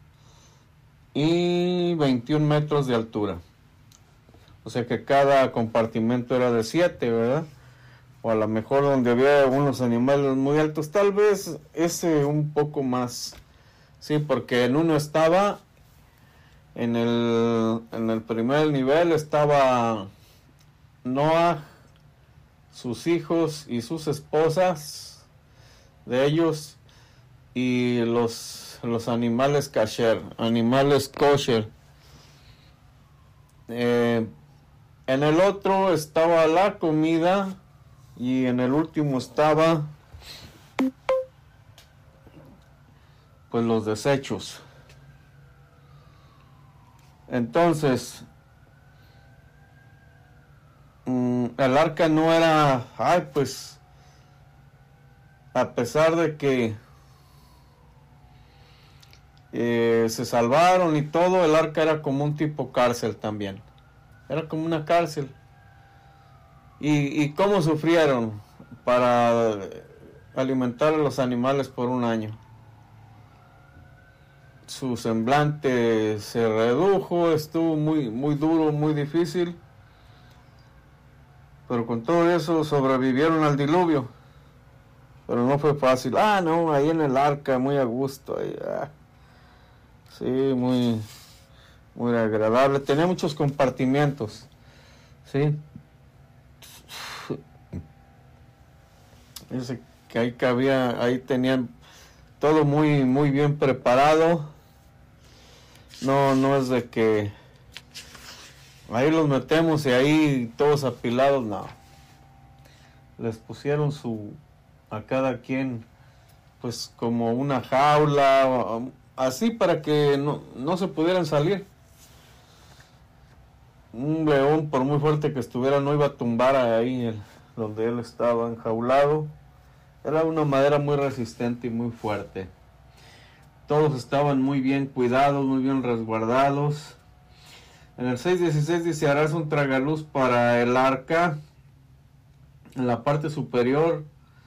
y veintiún metros de altura. O sea que cada compartimento era de siete, ¿verdad? O a lo mejor donde había unos animales muy altos, tal vez ese un poco más. Sí, porque en uno estaba, en el, en el primer nivel estaba Noah, sus hijos y sus esposas de ellos, y los, los animales kasher, animales kosher. Eh, en el otro estaba la comida, y en el último estaba pues los desechos. Entonces, mmm, el arca no era, ay, pues, a pesar de que eh, se salvaron y todo, el arca era como un tipo cárcel también. Era como una cárcel. ¿Y, y cómo sufrieron para alimentar a los animales por un año? su semblante se redujo, estuvo muy, muy duro, muy difícil, pero con todo eso sobrevivieron al diluvio, pero no fue fácil. Ah, no, ahí en el arca, muy a gusto, ahí, ah. Sí, muy, muy agradable, tenía muchos compartimientos, sí, dice que ahí cabía, ahí tenían todo muy, muy bien preparado. No, no es de que ahí los metemos y ahí todos apilados, no. Les pusieron su, a cada quien, pues como una jaula, así para que no, no se pudieran salir. Un león, por muy fuerte que estuviera, no iba a tumbar ahí el, donde él estaba enjaulado. Era una madera muy resistente y muy fuerte. Todos estaban muy bien cuidados, muy bien resguardados. En el seis dieciséis dice, harás un tragaluz para el arca. En la parte superior,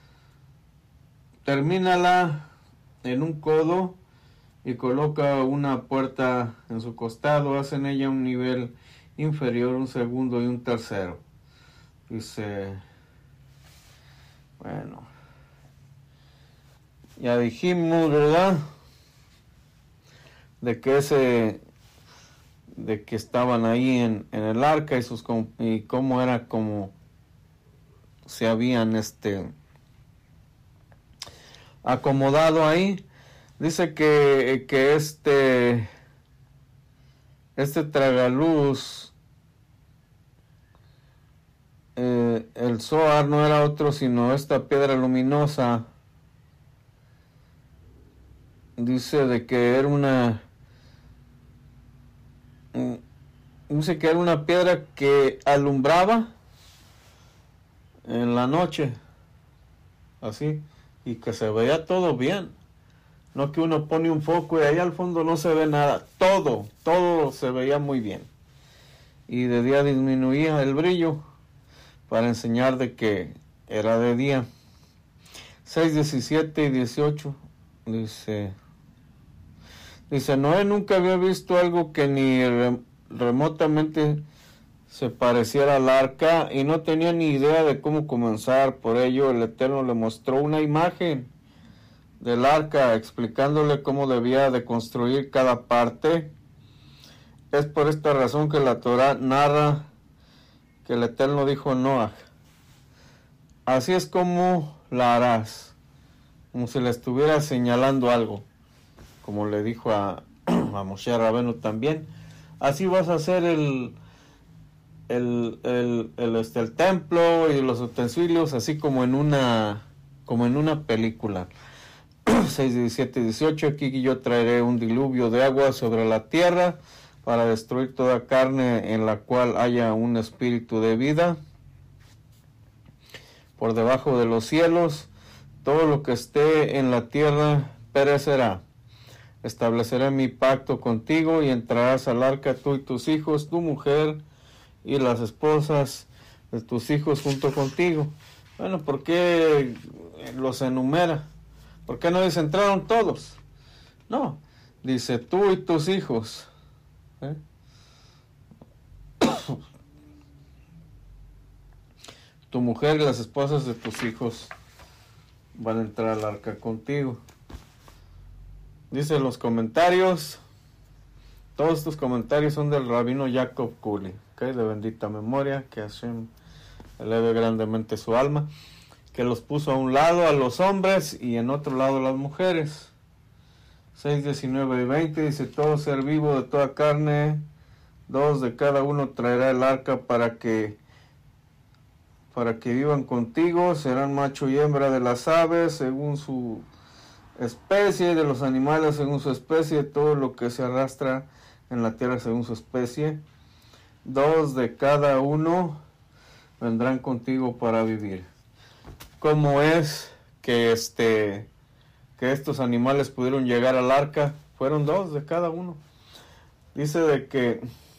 termínala en un codo y coloca una puerta en su costado. Haz en ella un nivel inferior, un segundo y un tercero. Dice, bueno, ya dijimos, ¿verdad?, de que ese, de que estaban ahí en, en el arca y sus y cómo era como se habían este acomodado ahí. Dice que, que este este tragaluz, eh, el zoar no era otro sino esta piedra luminosa. Dice de que era una dice que era una piedra que alumbraba en la noche, así, y que se veía todo bien. No que uno pone un foco y ahí al fondo no se ve nada. Todo, todo se veía muy bien. Y de día disminuía el brillo para enseñar de que era de día. seis, diecisiete y dieciocho dice... Dice, Noé nunca había visto algo que ni re, remotamente se pareciera al arca y no tenía ni idea de cómo comenzar. Por ello el Eterno le mostró una imagen del arca explicándole cómo debía de construir cada parte. Es por esta razón que la Torá narra que el Eterno dijo a Noah, así es como la harás, como si le estuviera señalando algo. Como le dijo a, a Moshe Rabenu también, así vas a hacer el, el, el, el, este, el templo y los utensilios, así como en una, como en una película. seis, diecisiete y dieciocho, aquí yo traeré un diluvio de agua sobre la tierra para destruir toda carne en la cual haya un espíritu de vida. Por debajo de los cielos, todo lo que esté en la tierra perecerá. Estableceré mi pacto contigo y entrarás al arca tú y tus hijos, tu mujer y las esposas de tus hijos junto contigo. Bueno, ¿por qué los enumera? ¿Por qué no dice entraron todos? No, dice tú y tus hijos. ¿Eh? Tu mujer y las esposas de tus hijos van a entrar al arca contigo. Dice los comentarios, todos estos comentarios son del rabino Jacob Kuli, ¿okay? De bendita memoria, que Hashem eleve grandemente su alma, que los puso a un lado a los hombres y en otro lado a las mujeres. seis, diecinueve y veinte dice, todo ser vivo de toda carne, dos de cada uno traerá el arca para que para que vivan contigo, serán macho y hembra de las aves según su especie, de los animales según su especie, todo lo que se arrastra en la tierra según su especie. Dos de cada uno vendrán contigo para vivir. ¿Cómo es que este que estos animales pudieron llegar al arca? Fueron dos de cada uno. Dice de que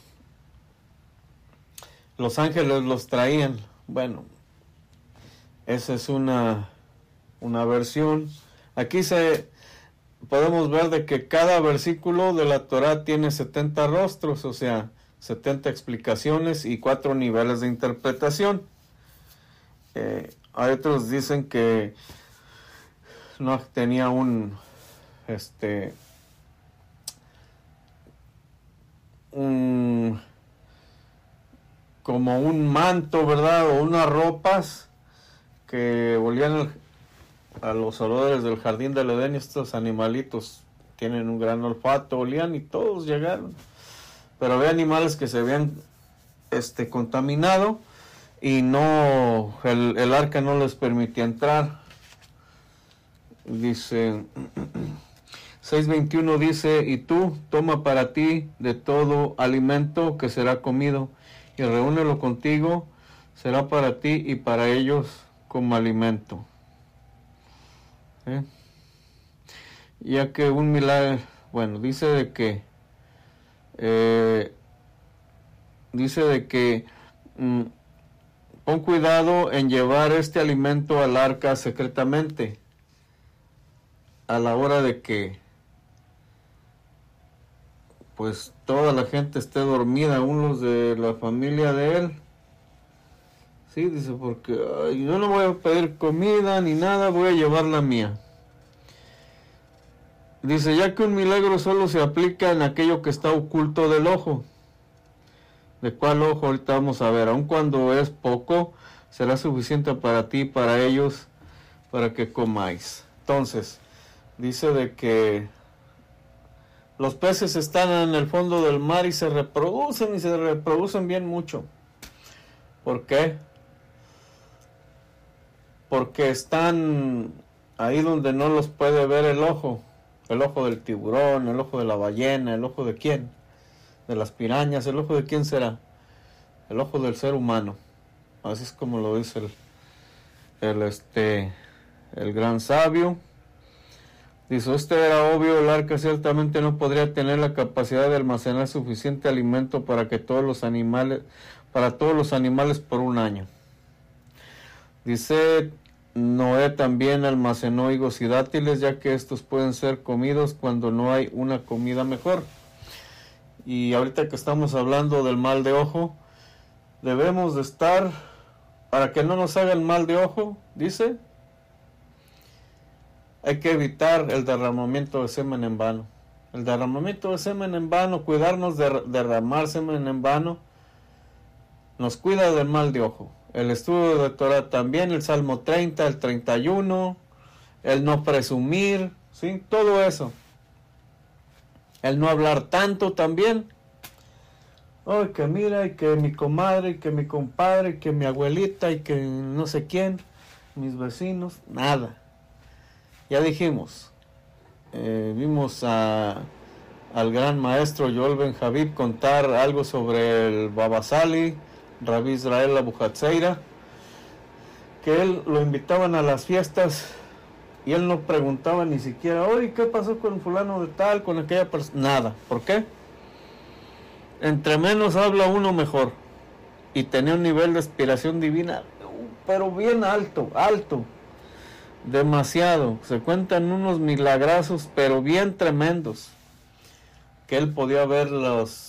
los ángeles los traían. Bueno, esa es una una versión. Aquí se podemos ver de que cada versículo de la Torá tiene setenta rostros, o sea, setenta explicaciones y cuatro niveles de interpretación. Eh, hay otros dicen que Noah tenía un, este, un, como un manto, ¿verdad? O unas ropas que olían a los olores del jardín del Edén. Estos animalitos tienen un gran olfato, olían y todos llegaron. Pero había animales que se habían este, contaminado y no, el, el arca no les permitía entrar. Dice, seis veintiuno dice, y tú toma para ti de todo alimento que será comido, y reúnelo contigo, será para ti y para ellos como alimento. ¿Eh? Ya que un milagro, bueno, dice de que, eh, dice de que, mm, pon cuidado en llevar este alimento al arca secretamente, a la hora de que pues toda la gente esté dormida, aún los de la familia de él. Sí, dice, porque ay, yo no voy a pedir comida ni nada, voy a llevar la mía. Dice, ya que un milagro solo se aplica en aquello que está oculto del ojo. ¿De cuál ojo? Ahorita vamos a ver. Aun cuando es poco, será suficiente para ti y para ellos, para que comáis. Entonces, dice de que los peces están en el fondo del mar y se reproducen y se reproducen bien mucho. ¿Por qué? Porque están ahí donde no los puede ver el ojo. El ojo del tiburón, el ojo de la ballena, el ojo de quién, de las pirañas, el ojo de quién será, el ojo del ser humano. Así es como lo dice el, el este el gran sabio. Dice, este era obvio, el arca ciertamente no podría tener la capacidad de almacenar suficiente alimento para que todos los animales, para todos los animales por un año. Dice, Noé también almacenó higos y dátiles, ya que estos pueden ser comidos cuando no hay una comida mejor. Y ahorita que estamos hablando del mal de ojo, debemos de estar, para que no nos haga el mal de ojo, dice, hay que evitar el derramamiento de semen en vano. El derramamiento de semen en vano, cuidarnos de derramar semen en vano, nos cuida del mal de ojo. El estudio de Torah también, el Salmo treinta, el treinta y uno, el no presumir, ¿sí? Todo eso. El no hablar tanto también. Ay, que mira, y que mi comadre, y que mi compadre, y que mi abuelita, y que no sé quién, mis vecinos, nada. Ya dijimos, eh, vimos a, al gran maestro Joel Ben Habib contar algo sobre el Baba Sali, Rabbi Israel Abu Hatzeira, que él lo invitaban a las fiestas y él no preguntaba ni siquiera, oye, ¿qué pasó con fulano de tal, con aquella persona? Nada. ¿Por qué? Entre menos habla uno mejor. Y tenía un nivel de inspiración divina, pero bien alto, alto. Demasiado. Se cuentan unos milagrazos, pero bien tremendos. Que él podía ver los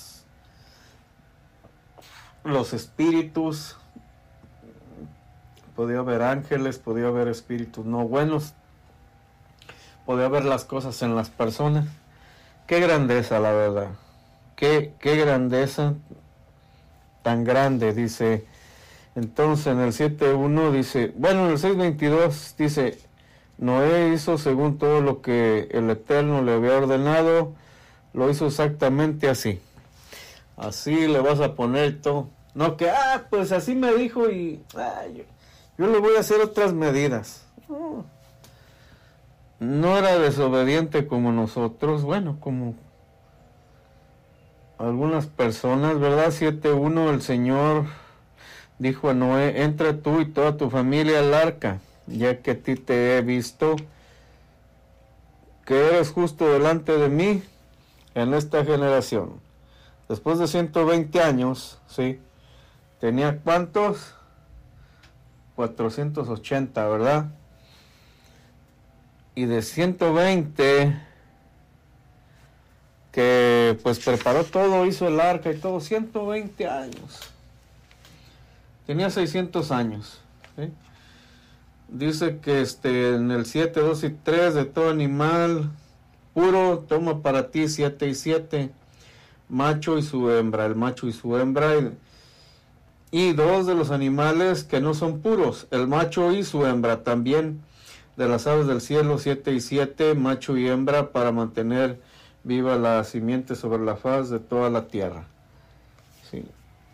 los espíritus, podía ver ángeles, podía ver espíritus no buenos, podía ver las cosas en las personas. Qué grandeza, la verdad. Qué, qué grandeza tan grande, dice. Entonces en el siete uno dice, bueno, en el seis veintidós dice, Noé hizo según todo lo que el Eterno le había ordenado, lo hizo exactamente así. Así le vas a poner todo. No que, ah, pues así me dijo y ah, yo, yo le voy a hacer otras medidas. No, no era desobediente como nosotros, bueno, como algunas personas, ¿verdad? siete uno, el Señor dijo a Noé, entra tú y toda tu familia al arca, ya que a ti te he visto que eres justo delante de mí en esta generación. Después de ciento veinte años, ¿sí? Tenía ¿cuántos? cuatrocientos ochenta, ¿verdad? Y de ciento veinte este, pues preparó todo, hizo el arca y todo, ciento veinte años. Tenía seiscientos años, ¿sí? Dice que este, en el siete, dos y tres de todo animal puro, toma para ti siete y siete, macho y su hembra, el macho y su hembra, y, y dos de los animales que no son puros, el macho y su hembra, también de las aves del cielo, siete y siete, macho y hembra, para mantener viva la simiente sobre la faz de toda la tierra. Sí.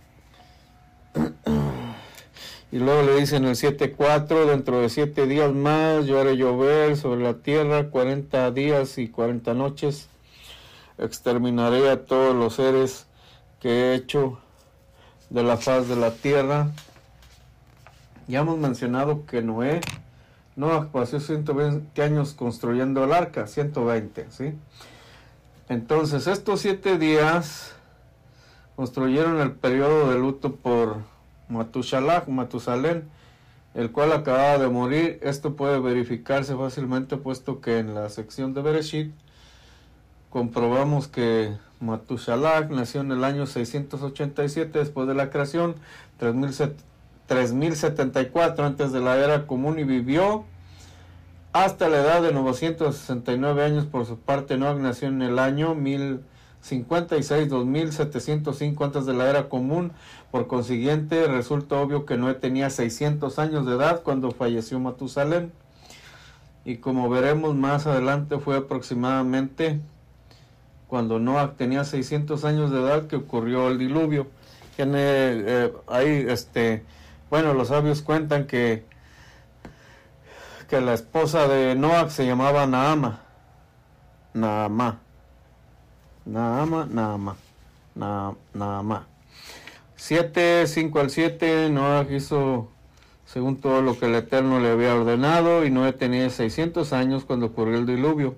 Y luego le dicen el siete cuatro, dentro de siete días más yo haré llover sobre la tierra cuarenta días y cuarenta noches. Exterminaré a todos los seres que he hecho de la faz de la tierra. Ya hemos mencionado que Noé, Noah pasó ciento veinte años construyendo el arca, ciento veinte, ¿sí? Entonces estos siete días construyeron el periodo de luto por Matushalach, Matusalén, el cual acababa de morir. Esto puede verificarse fácilmente, puesto que en la sección de Bereshit comprobamos que Matushalach nació en el año seiscientos ochenta y siete después de la creación, tres mil setenta y cuatro antes de la era común, y vivió hasta la edad de novecientos sesenta y nueve años. Por su parte, Noah nació en el año mil cincuenta y seis, dos mil setecientos cinco antes de la era común. Por consiguiente, resulta obvio que Noé tenía seiscientos años de edad cuando falleció Matusalén, y como veremos más adelante, fue aproximadamente cuando Noah tenía seiscientos años de edad que ocurrió el diluvio. Tiene, eh, ahí, este, bueno, los sabios cuentan que que la esposa de Noah se llamaba Naama, Naamá, Naama, Naama, Na, Naamá. siete, cinco al siete, Noah hizo según todo lo que el Eterno le había ordenado, y Noé tenía seiscientos años cuando ocurrió el diluvio.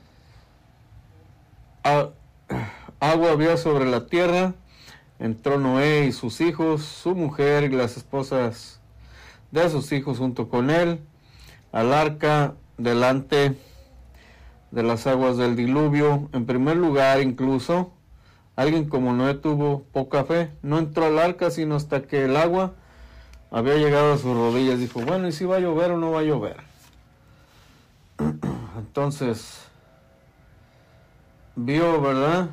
A, agua había sobre la tierra, entró Noé y sus hijos, su mujer y las esposas de sus hijos junto con él, al arca delante de las aguas del diluvio. En primer lugar, incluso, alguien como Noé tuvo poca fe, no entró al arca sino hasta que el agua había llegado a sus rodillas. Dijo, bueno, ¿y si va a llover o no va a llover? Entonces, vio, ¿verdad?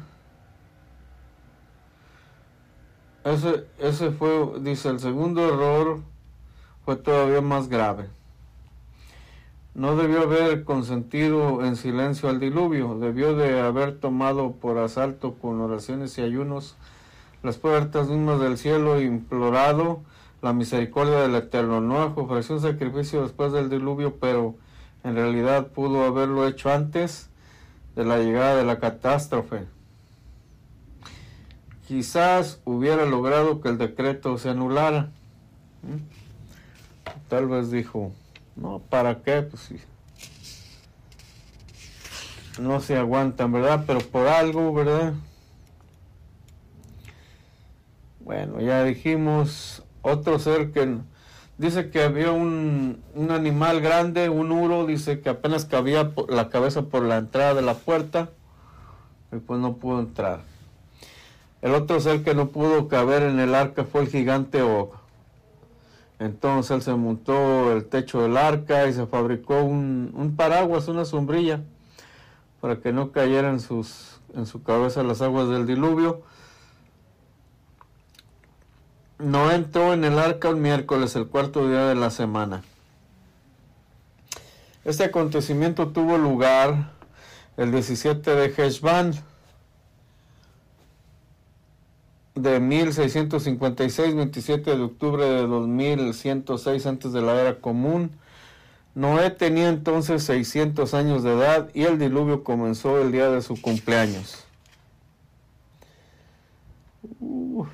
Ese, ese fue, dice, el segundo error fue todavía más grave. No debió haber consentido en silencio al diluvio, debió de haber tomado por asalto con oraciones y ayunos las puertas mismas del cielo e implorado la misericordia del Eterno. Noah ofreció un sacrificio después del diluvio, pero en realidad pudo haberlo hecho antes de la llegada de la catástrofe. Quizás hubiera logrado que el decreto se anulara. Tal vez dijo, no, ¿para qué? Pues sí, no se aguantan, ¿verdad? Pero por algo, ¿verdad? Bueno, ya dijimos, otro ser que dice que había un, un animal grande, un uro, dice que apenas cabía la cabeza por la entrada de la puerta, y pues no pudo entrar. El otro ser que no pudo caber en el arca fue el gigante Og. Entonces él se montó el techo del arca y se fabricó un, un paraguas, una sombrilla, para que no cayeran sus, en su cabeza las aguas del diluvio. No entró en el arca el miércoles, el cuarto día de la semana. Este acontecimiento tuvo lugar el diecisiete de Heshvan de mil seiscientos cincuenta y seis, veintisiete de octubre de dos mil ciento seis antes de la era común. Noé tenía entonces seiscientos años de edad y el diluvio comenzó el día de su cumpleaños. Uh.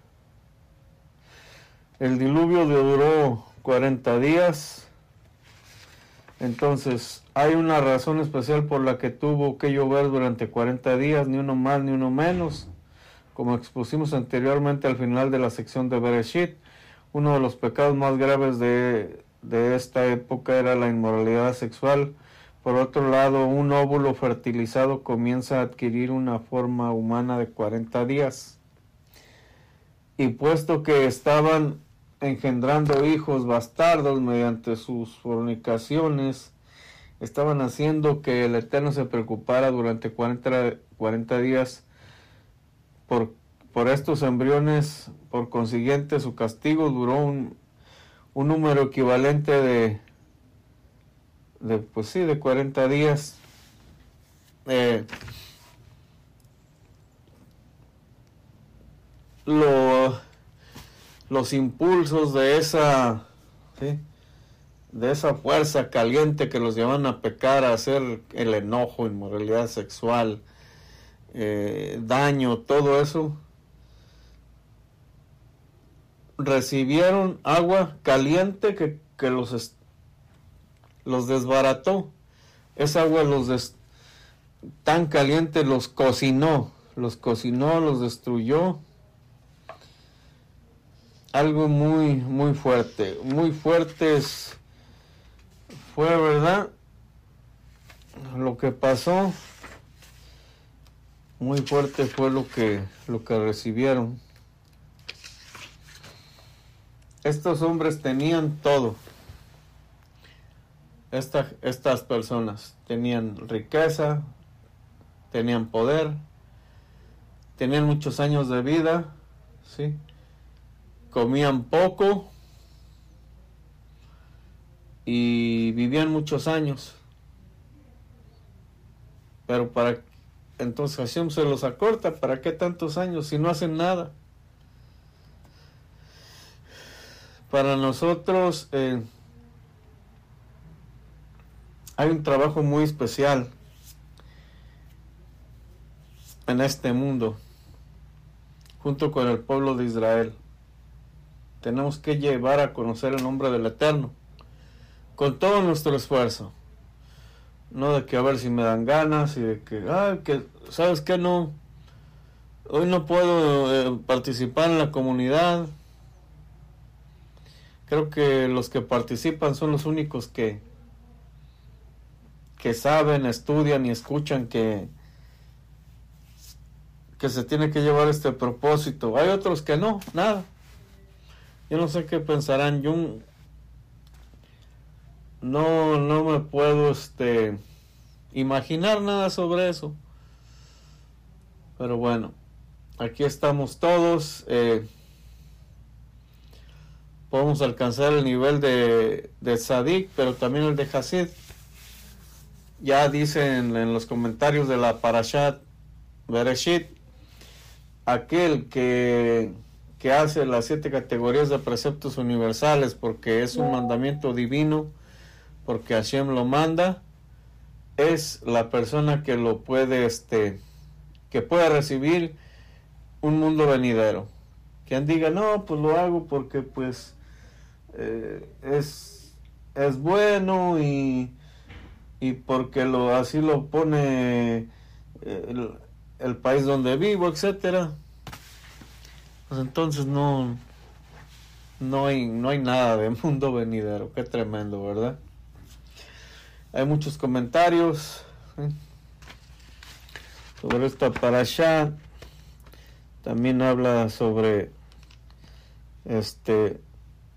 El diluvio duró cuarenta días. Entonces hay una razón especial por la que tuvo que llover durante cuarenta días, ni uno más ni uno menos. Como expusimos anteriormente al final de la sección de Bereshit, uno de los pecados más graves de, de esta época era la inmoralidad sexual Por otro lado, un óvulo fertilizado comienza a adquirir una forma humana de cuarenta días. Y puesto que estaban engendrando hijos bastardos mediante sus fornicaciones, estaban haciendo que el Eterno se preocupara durante cuarenta, cuarenta días por, por estos embriones. Por consiguiente, su castigo duró un, un número equivalente de, de, pues sí, de cuarenta días. Eh, lo, los impulsos de esa, ¿sí?, de esa fuerza caliente que los llevan a pecar, a hacer el enojo, inmoralidad sexual, eh, daño, todo eso, recibieron agua caliente que, que los, los desbarató. Esa agua los des, tan caliente los cocinó, los cocinó, los destruyó. Algo muy, muy fuerte, muy fuertes fue, ¿verdad?, lo que pasó. Muy fuerte fue lo que, lo que recibieron. Estos hombres tenían todo. Esta, estas personas tenían riqueza, tenían poder, tenían muchos años de vida, ¿sí? Comían poco y vivían muchos años. Pero para entonces Hashem se los acorta. ¿Para qué tantos años si no hacen nada? Para nosotros eh, hay un trabajo muy especial en este mundo, junto con el pueblo de Israel. Tenemos que llevar a conocer el nombre del Eterno con todo nuestro esfuerzo. No de que a ver si me dan ganas y de que, ah, que, ¿sabes qué? No, hoy no puedo eh, participar en la comunidad. Creo que los que participan son los únicos que, que saben, estudian y escuchan que, que se tiene que llevar este propósito. Hay otros que no, nada. Yo no sé qué pensarán. Yo no, no me puedo este, imaginar nada sobre eso. Pero bueno, aquí estamos todos. Eh, podemos alcanzar el nivel de, de Tzadik, pero también el de Hasid. Ya dicen en los comentarios de la Parashat Bereshit, aquel que, que hace las siete categorías de preceptos universales porque es un mandamiento divino, porque Hashem lo manda, es la persona que lo puede, este, que puede recibir un mundo venidero. Quien diga, no, pues lo hago porque pues eh, es, es bueno y, y porque lo, así lo pone el, el país donde vivo, etcétera. Pues entonces no, no hay, no hay nada de mundo venidero. Qué tremendo, ¿verdad? Hay muchos comentarios ¿sí? sobre esta parashá. También habla sobre este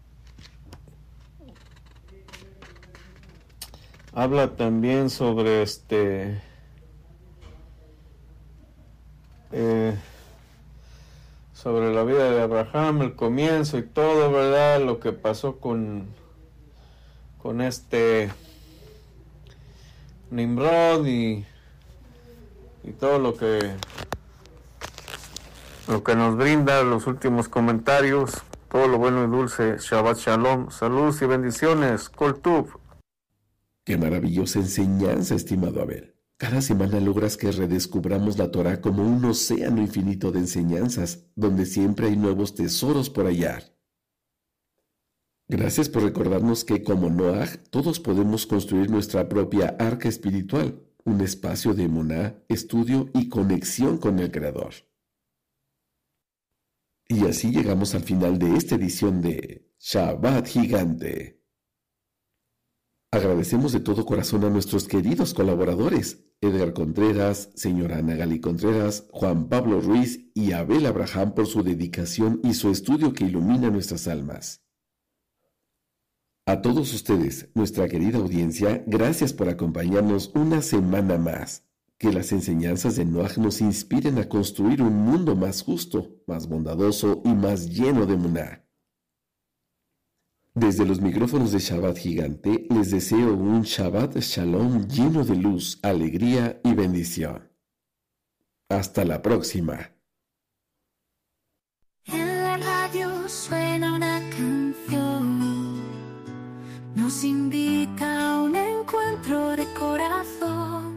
habla también sobre este eh, sobre la vida de Abraham, el comienzo y todo, ¿verdad? Lo que pasó con con este Nimrod y y todo lo que lo que nos brinda los últimos comentarios, todo lo bueno y dulce. Shabbat Shalom, saludos y bendiciones. Kol Tuv. Qué maravillosa enseñanza, estimado Abel. Cada semana logras que redescubramos la Torá como un océano infinito de enseñanzas, donde siempre hay nuevos tesoros por hallar. Gracias por recordarnos que como Noaj, todos podemos construir nuestra propia arca espiritual, un espacio de emuná, estudio y conexión con el Creador. Y así llegamos al final de esta edición de Shabbat Gigante. Agradecemos de todo corazón a nuestros queridos colaboradores, Edgar Contreras, señora Ana Gali Contreras, Juan Pablo Ruiz y Abel Abraham por su dedicación y su estudio que ilumina nuestras almas. A todos ustedes, nuestra querida audiencia, gracias por acompañarnos una semana más. Que las enseñanzas de Noaj nos inspiren a construir un mundo más justo, más bondadoso y más lleno de emuná. Desde los micrófonos de Shabbat Gigante, les deseo un Shabbat Shalom lleno de luz, alegría y bendición. Hasta la próxima. En la radio suena una canción, nos invita a un encuentro de corazón.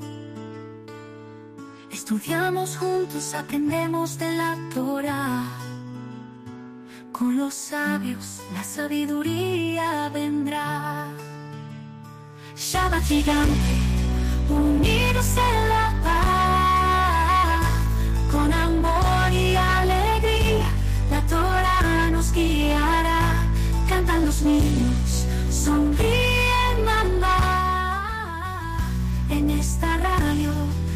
Estudiamos juntos, aprendemos de la Torah. Con los sabios la sabiduría vendrá. Shabbat Gigante, unidos en la paz, con amor y alegría, la Torah nos guiará. Cantan los niños, sonríen mamá, en esta radio